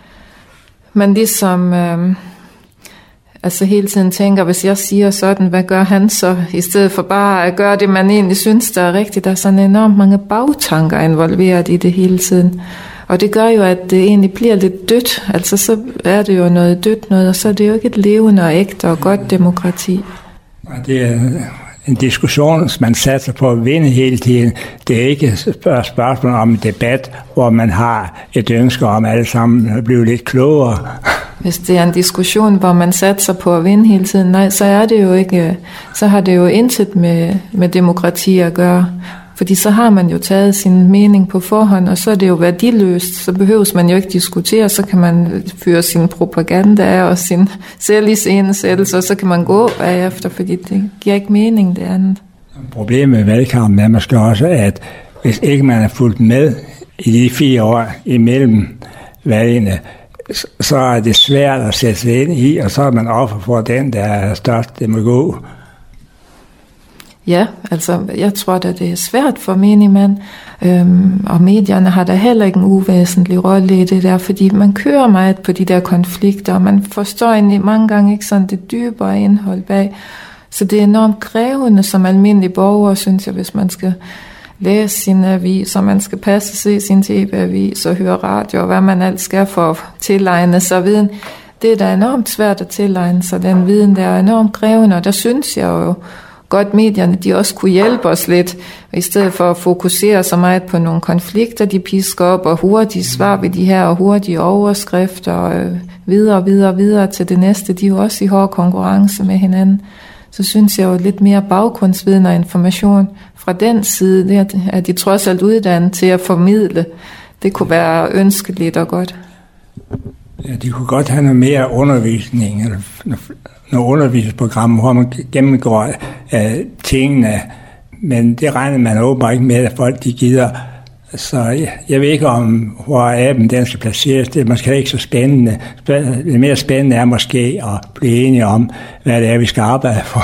man ligesom øh, altså hele tiden tænker, hvis jeg siger sådan, hvad gør han så? I stedet for bare at gøre det, man egentlig synes, der er rigtigt. Der er sådan enormt mange bagtanker involveret i det hele tiden. Og det gør jo, at det egentlig bliver lidt dødt. Altså så er det jo noget dødt noget, og så er det jo ikke et levende og ægte og godt demokrati. Det er en diskussion, som man satser på at vinde hele tiden. Det er ikke et spørgsmål om en debat, hvor man har et ønske om alle sammen at blive lidt klogere. Hvis det er en diskussion, hvor man satser på at vinde hele tiden, nej, så er det jo ikke, så har det jo intet med, med demokrati at gøre. Fordi så har man jo taget sin mening på forhånd, og så er det jo værdiløst. Så behøves man jo ikke diskutere, så kan man fyre sin propaganda af og sin selviscenesættelse, og så kan man gå bagefter, fordi det giver ikke mening det andet. Problemet med valgkampen er måske også, at hvis ikke man er fulgt med i de fire år imellem valgene, så er det svært at sætte sig ind i, og så er man offer for den, der er størst demagog. Ja, altså jeg tror da, det er svært for menigmand, øhm, og medierne har da heller ikke en uvæsentlig rolle i det der, fordi man kører meget på de der konflikter, og man forstår egentlig mange gange ikke sådan det dybere indhold bag. Så det er enormt krævende som almindelig borger, synes jeg, hvis man skal læse sin avis, og man skal passe se sin tv-avis og høre radio, og hvad man alt skal for at tilegne sig viden. Det er da enormt svært at tilegne sig den viden, der er enormt krævende, og der synes jeg jo godt, medierne de også kunne hjælpe os lidt, i stedet for at fokusere så meget på nogle konflikter, de pisker op, og hurtigt svar ved de her, og hurtige overskrifter, og øh, videre, videre, videre til det næste. De er jo også i hård konkurrence med hinanden. Så synes jeg jo lidt mere baggrundsviden og information fra den side, det er de trods alt uddannet til at formidle. Det kunne være ønskeligt og godt. Ja, de kunne godt have noget mere undervisning, eller nogle undervisningsprogrammer, hvor man gennemgår uh, tingene, men det regner man åbenbart ikke med, at folk de gider. Så jeg, jeg ved ikke, om hvor appen den skal placeres. Det er måske ikke så spændende. Det mere spændende er måske at blive enige om, hvad det er, vi skal arbejde for.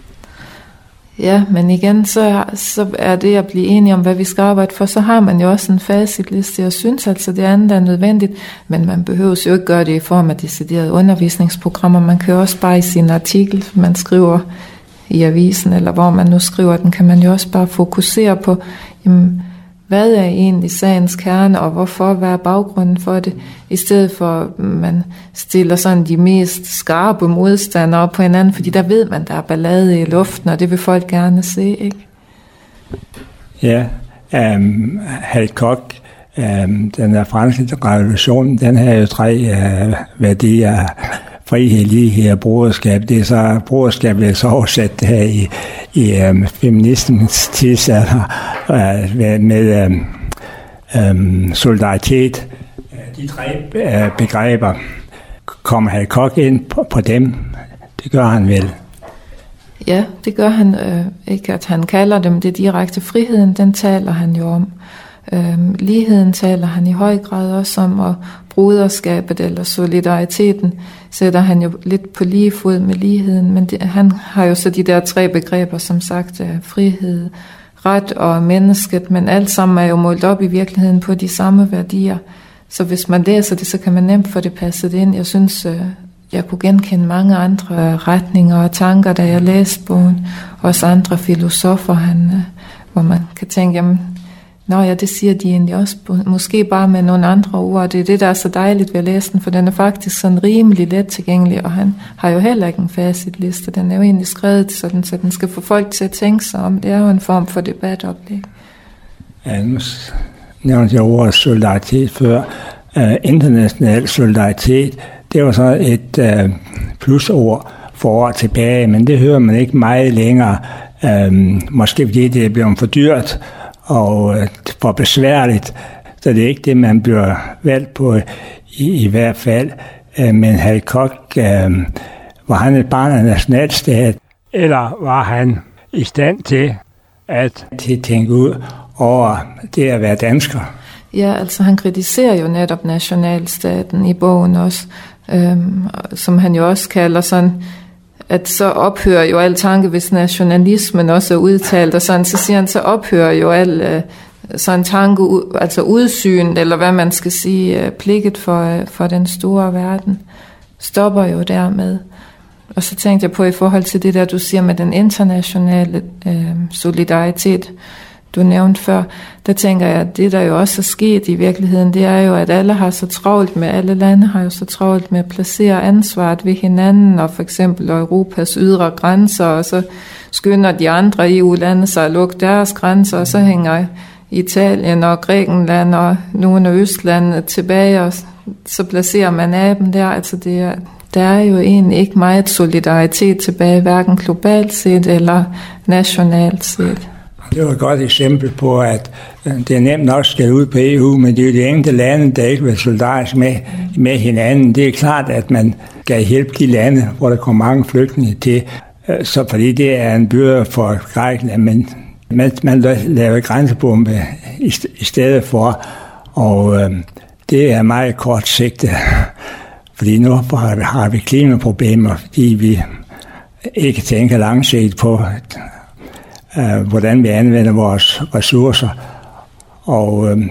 Ja, men igen, så, så er det at blive enige om, hvad vi skal arbejde for, så har man jo også en facitliste. Jeg synes altså, det andet er nødvendigt, men man behøver jo ikke gøre det i form af deciderede undervisningsprogrammer. Man kan jo også bare i sin artikel, man skriver i avisen, eller hvor man nu skriver den, kan man jo også bare fokusere på, jamen, hvad er egentlig sagens kerne, og hvorfor, hvad er baggrunden for det, i stedet for, at man stiller sådan de mest skarpe modstandere på hinanden, fordi der ved man, der er ballade i luften, og det vil folk gerne se, ikke? Ja, um, Hal Koch, um, den der franske revolution, den har jo tre uh, værdier: frihed, lighed og broderskab. Det er så broderskab, vil så oversat det her i, i um, feminismens tidsalder uh, med um, um, solidaritet. De tre uh, begreber, kommer Hal Koch ind på, på dem? Det gør han vel? Ja, det gør han. Øh, ikke at han kalder dem det direkte. Friheden, den taler han jo om. Øhm, ligheden taler han i høj grad også om, og broderskabet eller solidariteten sætter han jo lidt på lige fod med ligheden, men det, han har jo så de der tre begreber, som sagt, er frihed, ret og mennesket, men alt sammen er jo målt op i virkeligheden på de samme værdier. Så hvis man læser det, så kan man nemt få det passet ind. Jeg synes, øh, jeg kunne genkende mange andre retninger og tanker, da jeg læste bogen. Også andre filosofer, han, øh, hvor man kan tænke, jamen, nå ja, det siger de egentlig også, måske bare med nogle andre ord. Det er det, der er så dejligt ved at læse den, for den er faktisk sådan rimelig let tilgængelig, og han har jo heller ikke en facitliste. Den er jo egentlig skrevet sådan, så den skal få folk til at tænke sig om. Det er jo en form for debatoplæg. Ja, nu nævnte jeg ordet solidaritet før. Uh, international solidaritet, det var så et uh, plusord for år tilbage, men det hører man ikke meget længere. Uh, måske fordi det er blevet for dyrt og uh, for besværligt, så det er ikke det, man bliver valgt på i, i hvert fald. Uh, men Hal Koch, uh, var han et barn af nationalstat, eller var han i stand til at tænke ud over det at være dansker? Ja, altså han kritiserer jo netop nationalstaten i bogen også, øhm, som han jo også kalder sådan, at så ophører jo al tanke, hvis nationalismen også er udtalt, og sådan, så siger han, så ophører jo al øh, sådan tanke, altså udsyn, eller hvad man skal sige, øh, pligtet for, øh, for den store verden, stopper jo dermed. Og så tænkte jeg på i forhold til det der, du siger med den internationale øh, solidaritet, du nævnte før, der tænker jeg, at det der jo også er sket i virkeligheden, det er jo, at alle har så travlt med, alle lande har jo så travlt med at placere ansvaret ved hinanden, og for eksempel Europas ydre grænser, og så skynder de andre E U-lande sig at lukke deres grænser, og så hænger Italien og Grækenland og nogle af Østlandene tilbage, og så placerer man af dem der. Altså det er, der er jo egentlig ikke meget solidaritet tilbage, hverken globalt set eller nationalt set. Det var et godt eksempel på, at det er nemt nok skal ud på E U, men det er jo de enkelte lande, der ikke vil solidarisk med, med hinanden. Det er klart, at man skal hjælpe de lande, hvor der kommer mange flygtninge til, så fordi det er en byrde for Grækenland, men man, man laver grænsebombe i, i stedet for, Og øh, det er meget kort sigte, fordi nu har vi, har vi klimaproblemer, fordi vi ikke tænker langsigtet på, øh, hvordan vi anvender vores ressourcer. Og øh,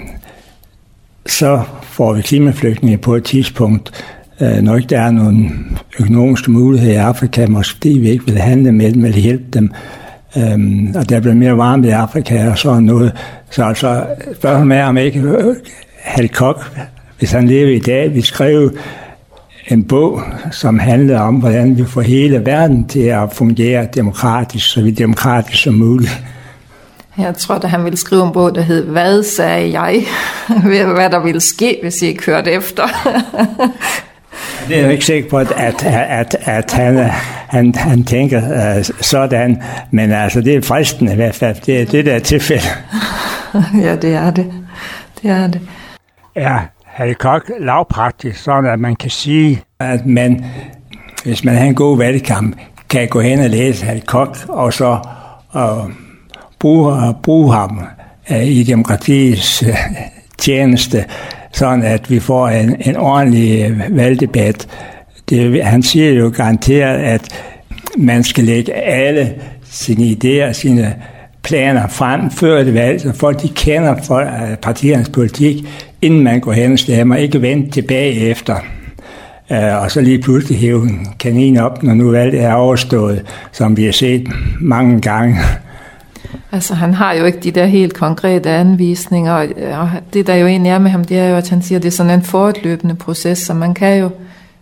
så får vi klimaflygtninge på et tidspunkt, øh, når ikke der er nogen økonomiske muligheder i Afrika, måske fordi vi ikke vil handle med dem eller hjælpe dem. Um, og der bliver mere varmt i Afrika og sådan noget. Så altså, spørgsmålet er, om ikke Hal Koch, hvis han lever i dag, vi skrev en bog, som handler om, hvordan vi får hele verden til at fungere demokratisk, så vi er demokratisk som muligt. Jeg tror, at han ville skrive en bog, der hed Hvad sagde jeg? Hvad der ville ske, hvis I ikke hørte efter. Det er jeg ikke sikker på, at, at, at, at han, han, han tænker uh, sådan, men altså, det er fristende i hvert fald. Det er det, der er tilfælde. Ja, det er det. Det er det. Ja, Hal Koch lavpraktisk, sådan at man kan sige, at man, hvis man har en god valgkamp, kan gå hen og læse Hal Koch, og så uh, bruge, bruge ham uh, i demokratiets uh, tjeneste, sådan at vi får en, en ordentlig valgdebat. Det, han siger jo garanteret, at man skal lægge alle sine idéer, sine planer frem før det valg, så folk de kender for partiernes politik, inden man går hen og stemmer, ikke vente tilbage efter. Uh, og så lige pludselig hæve en kanin op, når nu valget er overstået, som vi har set mange gange. Altså, han har jo ikke de der helt konkrete anvisninger, og det der jo egentlig er med ham, det er jo, at han siger, at det er sådan en fortløbende proces, så man kan jo,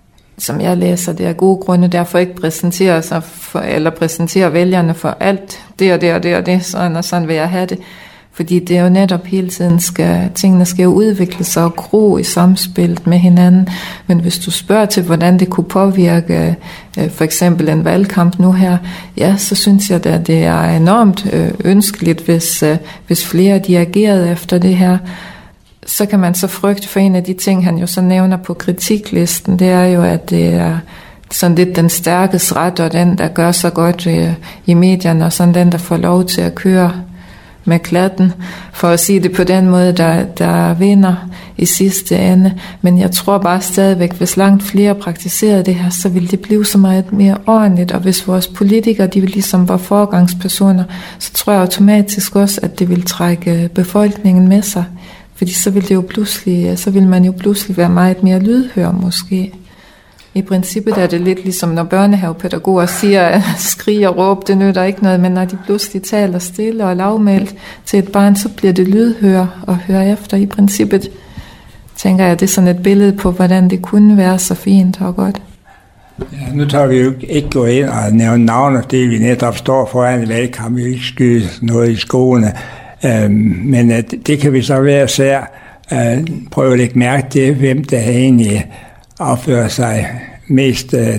som jeg læser, det er gode grunde, derfor ikke præsentere sig for, eller præsentere vælgerne for alt, det og det og det og det, sådan og sådan vil jeg have det. Fordi det er jo netop hele tiden, skal, tingene skal jo udvikle sig og gro i samspillet med hinanden. Men hvis du spørger til, hvordan det kunne påvirke øh, for eksempel en valgkamp nu her, ja, så synes jeg, at det er enormt øh, ønskeligt, hvis, øh, hvis flere de agerede efter det her. Så kan man så frygte for en af de ting, han jo så nævner på kritiklisten, det er jo, at det er sådan lidt den stærkes ret, og den, der gør så godt øh, i medierne, og sådan den, der får lov til at køre med klatten, for at sige det på den måde, der, der vinder i sidste ende. Men jeg tror bare stadigvæk, hvis langt flere praktiserede det her, så ville det blive så meget mere ordentligt, og hvis vores politikere, de vil ligesom var foregangspersoner, så tror jeg automatisk også, at det vil trække befolkningen med sig, fordi så vil det jo pludselig, så vil man jo pludselig være meget mere lydhør måske. I princippet er det lidt ligesom, når børnehavepædagoger siger, skrig og råb, det nytter ikke noget, men når de pludselig taler stille og lavmælt til et barn, så bliver det lydhør og hører efter. I princippet tænker jeg, det er sådan et billede på, hvordan det kunne være så fint og godt. Ja, nu tager vi jo ikke gå ind og nævne navne, det vi netop står foran i valgkamp, vi ikke skyde noget i skoene, øhm, men at det kan vi så være sær øh, prøve at lægge mærke til, hvem der egentlig opfører sig mest øh,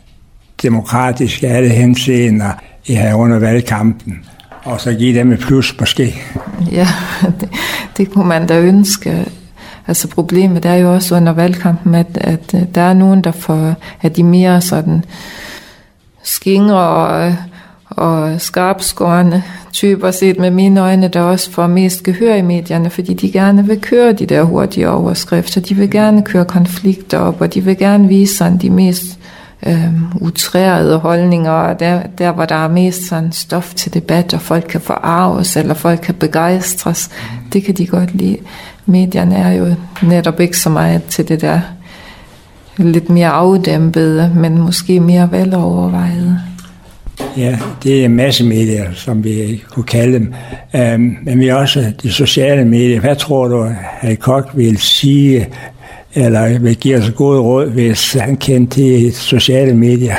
demokratisk af alle henseender i her under valgkampen, og så give dem et plus måske. Ja, det, det kunne man da ønske. Altså problemet er jo også under valgkampen, at, at der er nogen, der får, at de mere sådan skingre og, og skarpskårende typer set med mine øjne, der også får mest gehør i medierne, fordi de gerne vil køre de der hurtige overskrifter, de vil gerne køre konflikter op, og de vil gerne vise sådan de mest øh, utrærede holdninger, og der, der hvor der er mest sådan stof til debat, og folk kan forarves, eller folk kan begejstres, det kan de godt lide. Medierne er jo netop ikke så meget til det der lidt mere afdæmpede, men måske mere velovervejede. Ja, det er massemedier, som vi kunne kalde dem. Um, men vi er også de sociale medier. Hvad tror du, at Hal Koch vil sige, eller vil give os gode råd, hvis han kendte til sociale medier?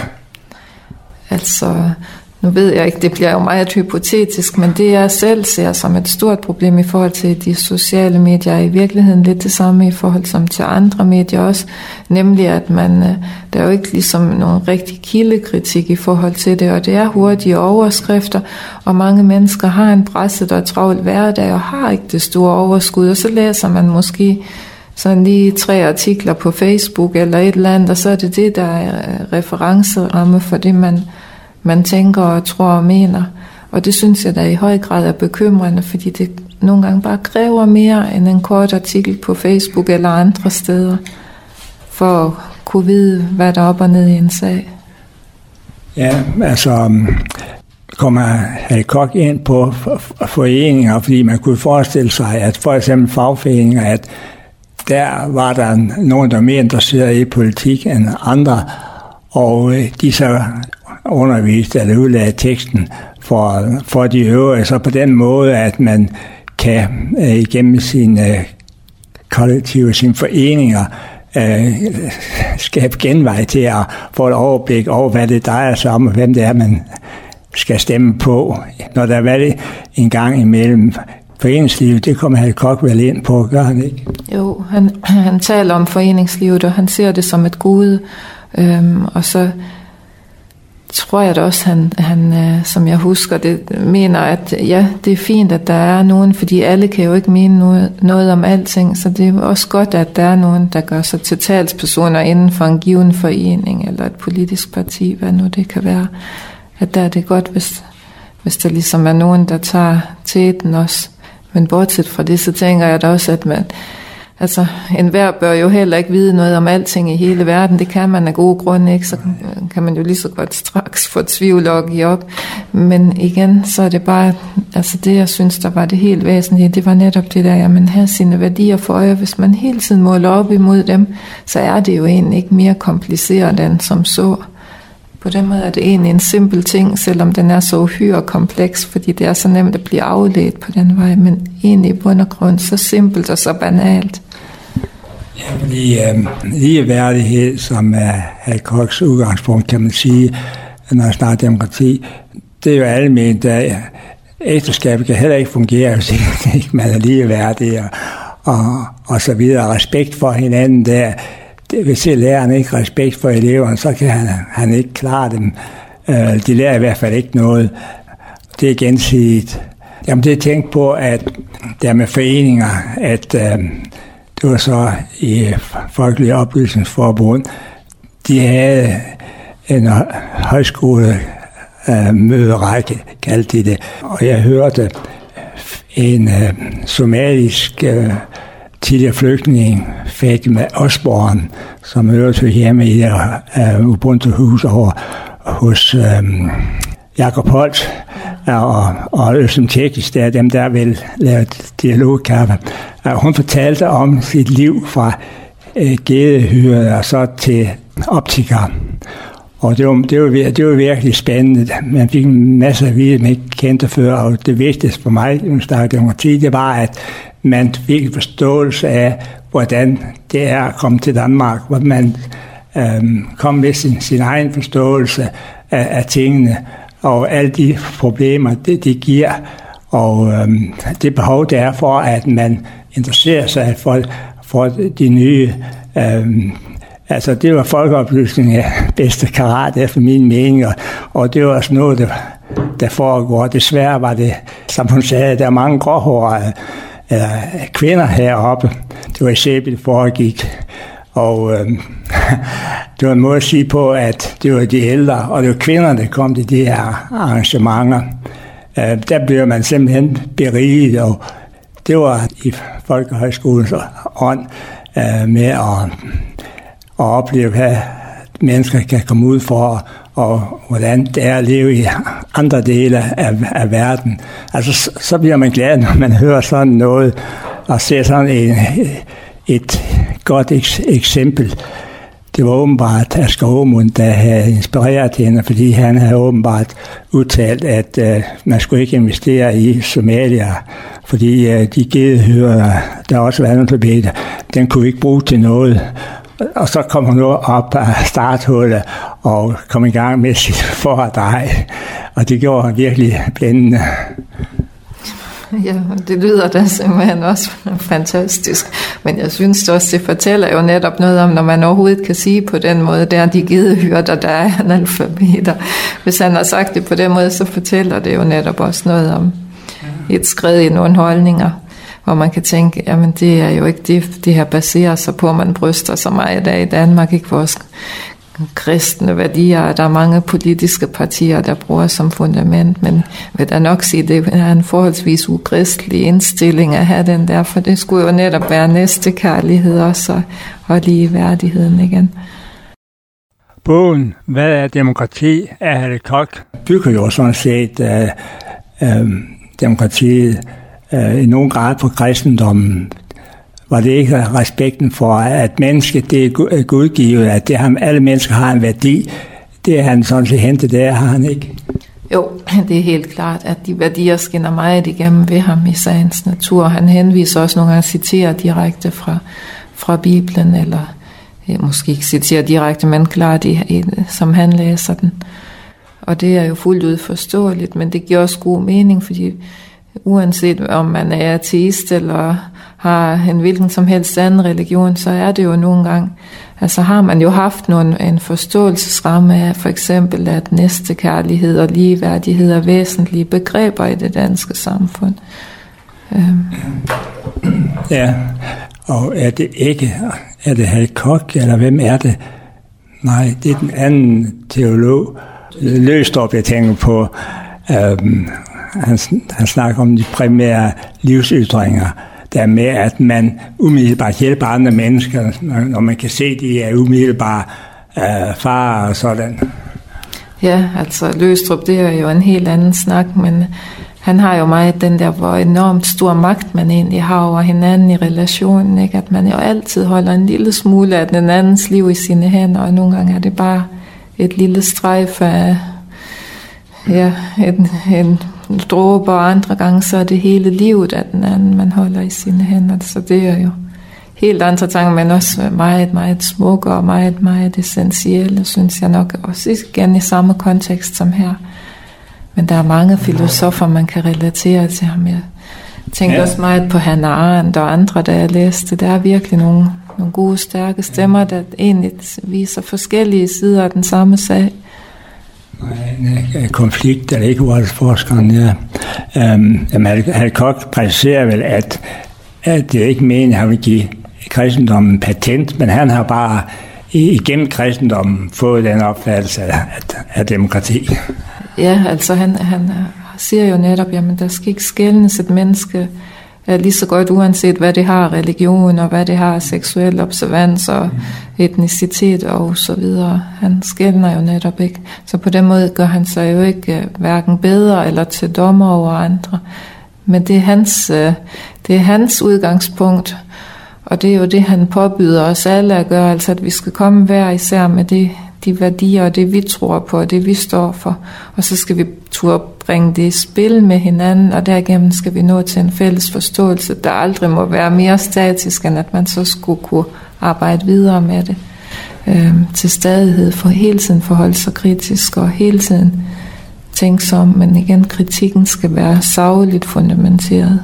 Altså, nu ved jeg ikke, det bliver jo meget hypotetisk, men det jeg selv ser som et stort problem i forhold til de sociale medier, er i virkeligheden lidt det samme i forhold som til andre medier også, nemlig at man, der er jo ikke ligesom nogen rigtig kildekritik i forhold til det, og det er hurtige overskrifter, og mange mennesker har en presset og travlt hverdag, og har ikke det store overskud, og så læser man måske sådan lige tre artikler på Facebook eller et eller andet, og så er det det, der er referenceramme for det, man man tænker og tror og mener. Og det synes jeg da i høj grad er bekymrende, fordi det nogle gange bare kræver mere end en kort artikel på Facebook eller andre steder, for at kunne vide, hvad der er op og ned i en sag. Ja, altså kommer Hal Koch ind på foreninger, fordi man kunne forestille sig, at for eksempel fagforeninger, at der var der nogen, der var mere interesseret i politik end andre, og de så underviste eller udlagde teksten for, for de øvrige, så på den måde, at man kan øh, igennem sine kollektive, sine foreninger, øh, skabe genvej til at få et overblik over, hvad det drejer sig om, og hvem det er, man skal stemme på. Når der er valg en gang imellem foreningslivet, det kommer Hal Koch vel ind på, gør han ikke? Jo, han, han taler om foreningslivet, og han ser det som et gode, øhm, og så tror jeg da også, han, han øh, som jeg husker det, mener, at ja, det er fint, at der er nogen, fordi alle kan jo ikke mene noget, noget om alting, så det er også godt, at der er nogen, der gør sig til talspersoner inden for en given forening, eller et politisk parti, hvad nu det kan være. At der er det godt, hvis, hvis der ligesom er nogen, der tager teten også. Men bortset fra det, så tænker jeg da også, at man, altså, enhver bør jo heller ikke vide noget om alting i hele verden. Det kan man af gode grunde ikke, så kan man jo lige så godt straks få tvivl og give op. Men igen, så er det bare, altså det jeg synes, der var det helt væsentlige, det var netop det der, at man har sine værdier for øje. Hvis man hele tiden måler op imod dem, så er det jo egentlig ikke mere kompliceret end som så. På den måde er det egentlig en simpel ting, selvom den er så uhyre kompleks, fordi det er så nemt at blive afledt på den vej, men egentlig i bund og grund så simpelt og så banalt. Ja, fordi øh, ligeværdighed, som er Hal Kochs udgangspunkt, kan man sige, når jeg snakker demokrati, det er jo alment, at ægteskabet kan heller ikke fungere, hvis ikke man er ligeværdig og, og, og så videre. Respekt for hinanden der. Hvis læreren ikke respekt for eleverne, så kan han, han ikke klare dem. De lærer i hvert fald ikke noget. Det er gensidigt. Jamen det er tænkt på, at der med foreninger, at øh, det var så i Folkelige Oplysningsforbund, de havde en højskole øh, møderække, kaldte de det. Og jeg hørte en øh, somalisk øh, tidligere flygtning, Fatima Osborne, som hørte hjemme i uh, Ubuntu-hus over hos um, Jakob Holt og, og Øsem Tjekis, der dem der vil lave dialogkaffe. Uh, hun fortalte om sit liv fra uh, gedehyre og så til optikere. Og det var, det, var, det var virkelig spændende. Man fik en masse at vide, man ikke kendte før, og det vigtigste for mig, når jeg startede demokrati, det var, at man fik en forståelse af, hvordan det er at komme til Danmark, hvor man øhm, kom med sin, sin egen forståelse af, af tingene, og alle de problemer, det, det giver, og øhm, det behov, det er for, at man interesserer sig for, for de nye. Øhm, altså, det var folkeoplysning af bedste karat, efter min mening, og, og det var også noget, der, der foregår. Desværre var det, som hun sagde, der er mange gråhårede kvinder heroppe. Det var i Sæby, det foregik. Og øh, det var en måde at sige på, at det var de ældre, og det var kvinderne, der kom til de her arrangementer. Øh, der blev man simpelthen beriget, og det var i Folkehøjskolens ånd øh, med at, at opleve, hvad mennesker kan komme ud for, og hvordan det er at leve i andre dele af, af verden. Altså, så, så bliver man glad, når man hører sådan noget, og ser sådan en, et godt eks, eksempel. Det var åbenbart Asger Aamund, der havde inspireret hende, fordi han havde åbenbart udtalt, at uh, man skulle ikke investere i Somalia, fordi uh, de gedehyrer, der også var analfabeter, den kunne ikke bruge til noget. Og så kom hun op af starthullet og kom i gang med sit foredrag. Og det gjorde han virkelig blændende. Ja, det lyder da simpelthen også fantastisk. Men jeg synes også, det fortæller jo netop noget om, når man overhovedet kan sige på den måde, der er de gedehyrder, der er analfabeter. Hvis han har sagt det på den måde, så fortæller det jo netop også noget om et skred i nogle holdninger, hvor man kan tænke, jamen det er jo ikke det, det her baserer sig på, at man bryster så meget af i Danmark, ikke? Vores kristne værdier. Der er mange politiske partier, der bruger som fundament, men vil da nok sige, det er en forholdsvis ukristelig indstilling at have den der, for det skulle jo netop være næstekærlighed også, og ligeværdigheden igen. Bogen Hvad er demokrati af Helle Koch bygger jo sådan set uh, uh, demokratiet uh, i nogen grad på kristendommen. Var det ikke respekten for, at mennesket det er gudgivet, at det har, alle mennesker har en værdi, det er han sådan set hentet der, har han ikke? Jo, det er helt klart, at de værdier skinner meget igennem ved ham i sagens natur. Han henviser også nogle gange, citerer direkte fra, fra Bibelen, eller måske ikke citerer direkte, men klart, i, som han læser den. Og det er jo fuldt ud forståeligt, men det giver også god mening, fordi uanset om man er ateist eller har en hvilken som helst anden religion, så er det jo nogle gange, altså har man jo haft nogle, en forståelsesramme af for eksempel, at næstekærlighed og ligeværdighed er væsentlige begreber i det danske samfund. Øhm. Ja, og er det ikke, er det Helle Koch, eller hvem er det? Nej, det er den anden teolog, Løgstrup, jeg tænker på. Øhm, han, han snakker om de primære livsytringer, der med, at man umiddelbart hjælper andre mennesker, når man kan se, at de er umiddelbart øh, far og sådan. Ja, altså Løgstrup, det er jo en helt anden snak, men han har jo meget den der, hvor enormt stor magt man egentlig har over hinanden i relationen, ikke? At man jo altid holder en lille smule af den andens liv i sine hænder, og nogle gange er det bare et lille strejf af ja, en, en dråbe, og andre gange så er det hele livet af den anden, man holder i sine hænder. Så det er jo helt andre tanker, men også meget, meget smukke og meget, meget essentielle, synes jeg nok. Også igen i samme kontekst som her. Men der er mange filosofer, man kan relatere til ham. Jeg tænkte ja. også meget på Hannah Arendt og andre, der jeg læste. Der er virkelig nogle, nogle gode, stærke stemmer, der egentlig viser forskellige sider af den samme sag. En konflikt, der ikke var forskeren, ja. Um, Helle Koch præciserer vel, at, at det ikke mener, at han vil give kristendommen patent, men han har bare igennem kristendommen fået den opfattelse af, af demokrati. Ja, altså han, han siger jo netop, jamen der skal ikke skelnes et menneske lige så godt, uanset hvad det har religion, og hvad det har seksuel observans og etnicitet og så videre. Han skelner jo netop ikke. Så på den måde gør han sig jo ikke hverken bedre eller til dommer over andre. Men det er hans, det er hans udgangspunkt, og det er jo det, han påbyder os alle at gøre, altså at vi skal komme hver især med det, de værdier og det, vi tror på, og det, vi står for. Og så skal vi turde bringe det i spil med hinanden, og derigennem skal vi nå til en fælles forståelse, der aldrig må være mere statisk, end at man så skulle kunne arbejde videre med det øhm, til stadighed, for hele tiden forholde sig kritisk, og hele tiden tænke sig om, men igen, kritikken skal være sagligt fundamenteret.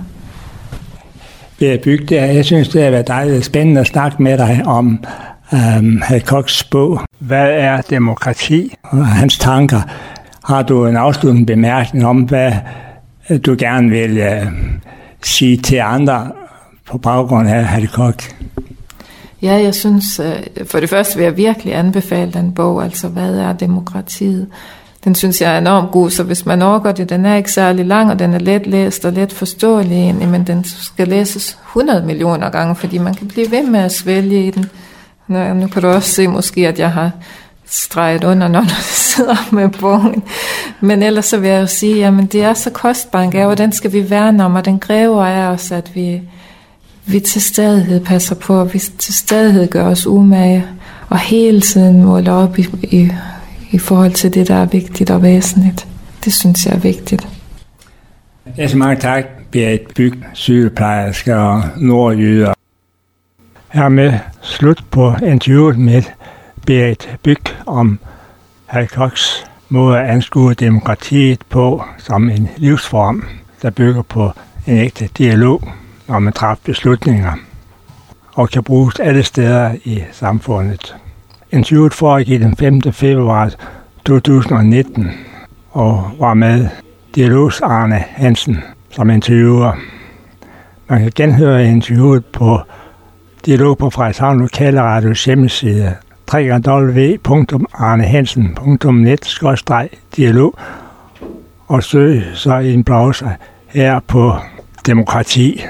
Ved at bygge det, jeg synes, det har været dejligt spændende at snakke med dig om Um, Helle Kochs bog, Hvad er demokrati? Og hans tanker. Har du en afsluttende bemærkning om, hvad du gerne vil uh, sige til andre på baggrund af Helle Koch? Ja, jeg synes, uh, for det første vil jeg virkelig anbefale den bog, altså Hvad er demokratiet? Den synes jeg er enormt god, så hvis man overgår det, den er ikke særlig lang, og den er let læst og let forståelig egentlig, men den skal læses hundrede millioner gange, fordi man kan blive ved med at svælge i den. Nå, nu kan du også se måske, at jeg har streget under, når du sidder med bogen. Men ellers så vil jeg jo sige, jamen det er så kostbar en gave, og den skal vi værne om, og den kræver af os, at vi, vi til stadighed passer på, og vi til stadighed gør os umage, og hele tiden måler op i, i, i forhold til det, der er vigtigt og væsentligt. Det synes jeg er vigtigt. Ja, så mange tak, Berit Byg, sygeplejerske og nordjyder. Hermed slut på interviewet med Berit Byg om Helle Kochs måde at anskue demokratiet på som en livsform, der bygger på en ægte dialog, når man træffer beslutninger, og kan bruges alle steder i samfundet. Interviewet foregik den femte februar to tusind nitten og var med Dialogs Arne Hansen som interviewer. Man kan genhøre interviewet på Dialog på Frederikshavn Lokalradios hjemmeside w w w punktum arnehansen punktum net skråstreg dialog og søg så i en browser her på demokrati.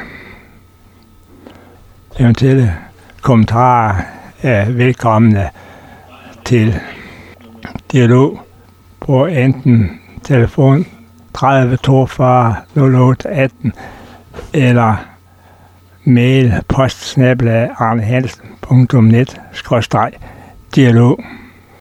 Eventuelle kommentarer er velkomne til dialog på enten telefon tredive toogfyrre nul otte atten eller mail post snabel-a arnehansen punktum net skråstreg dialog.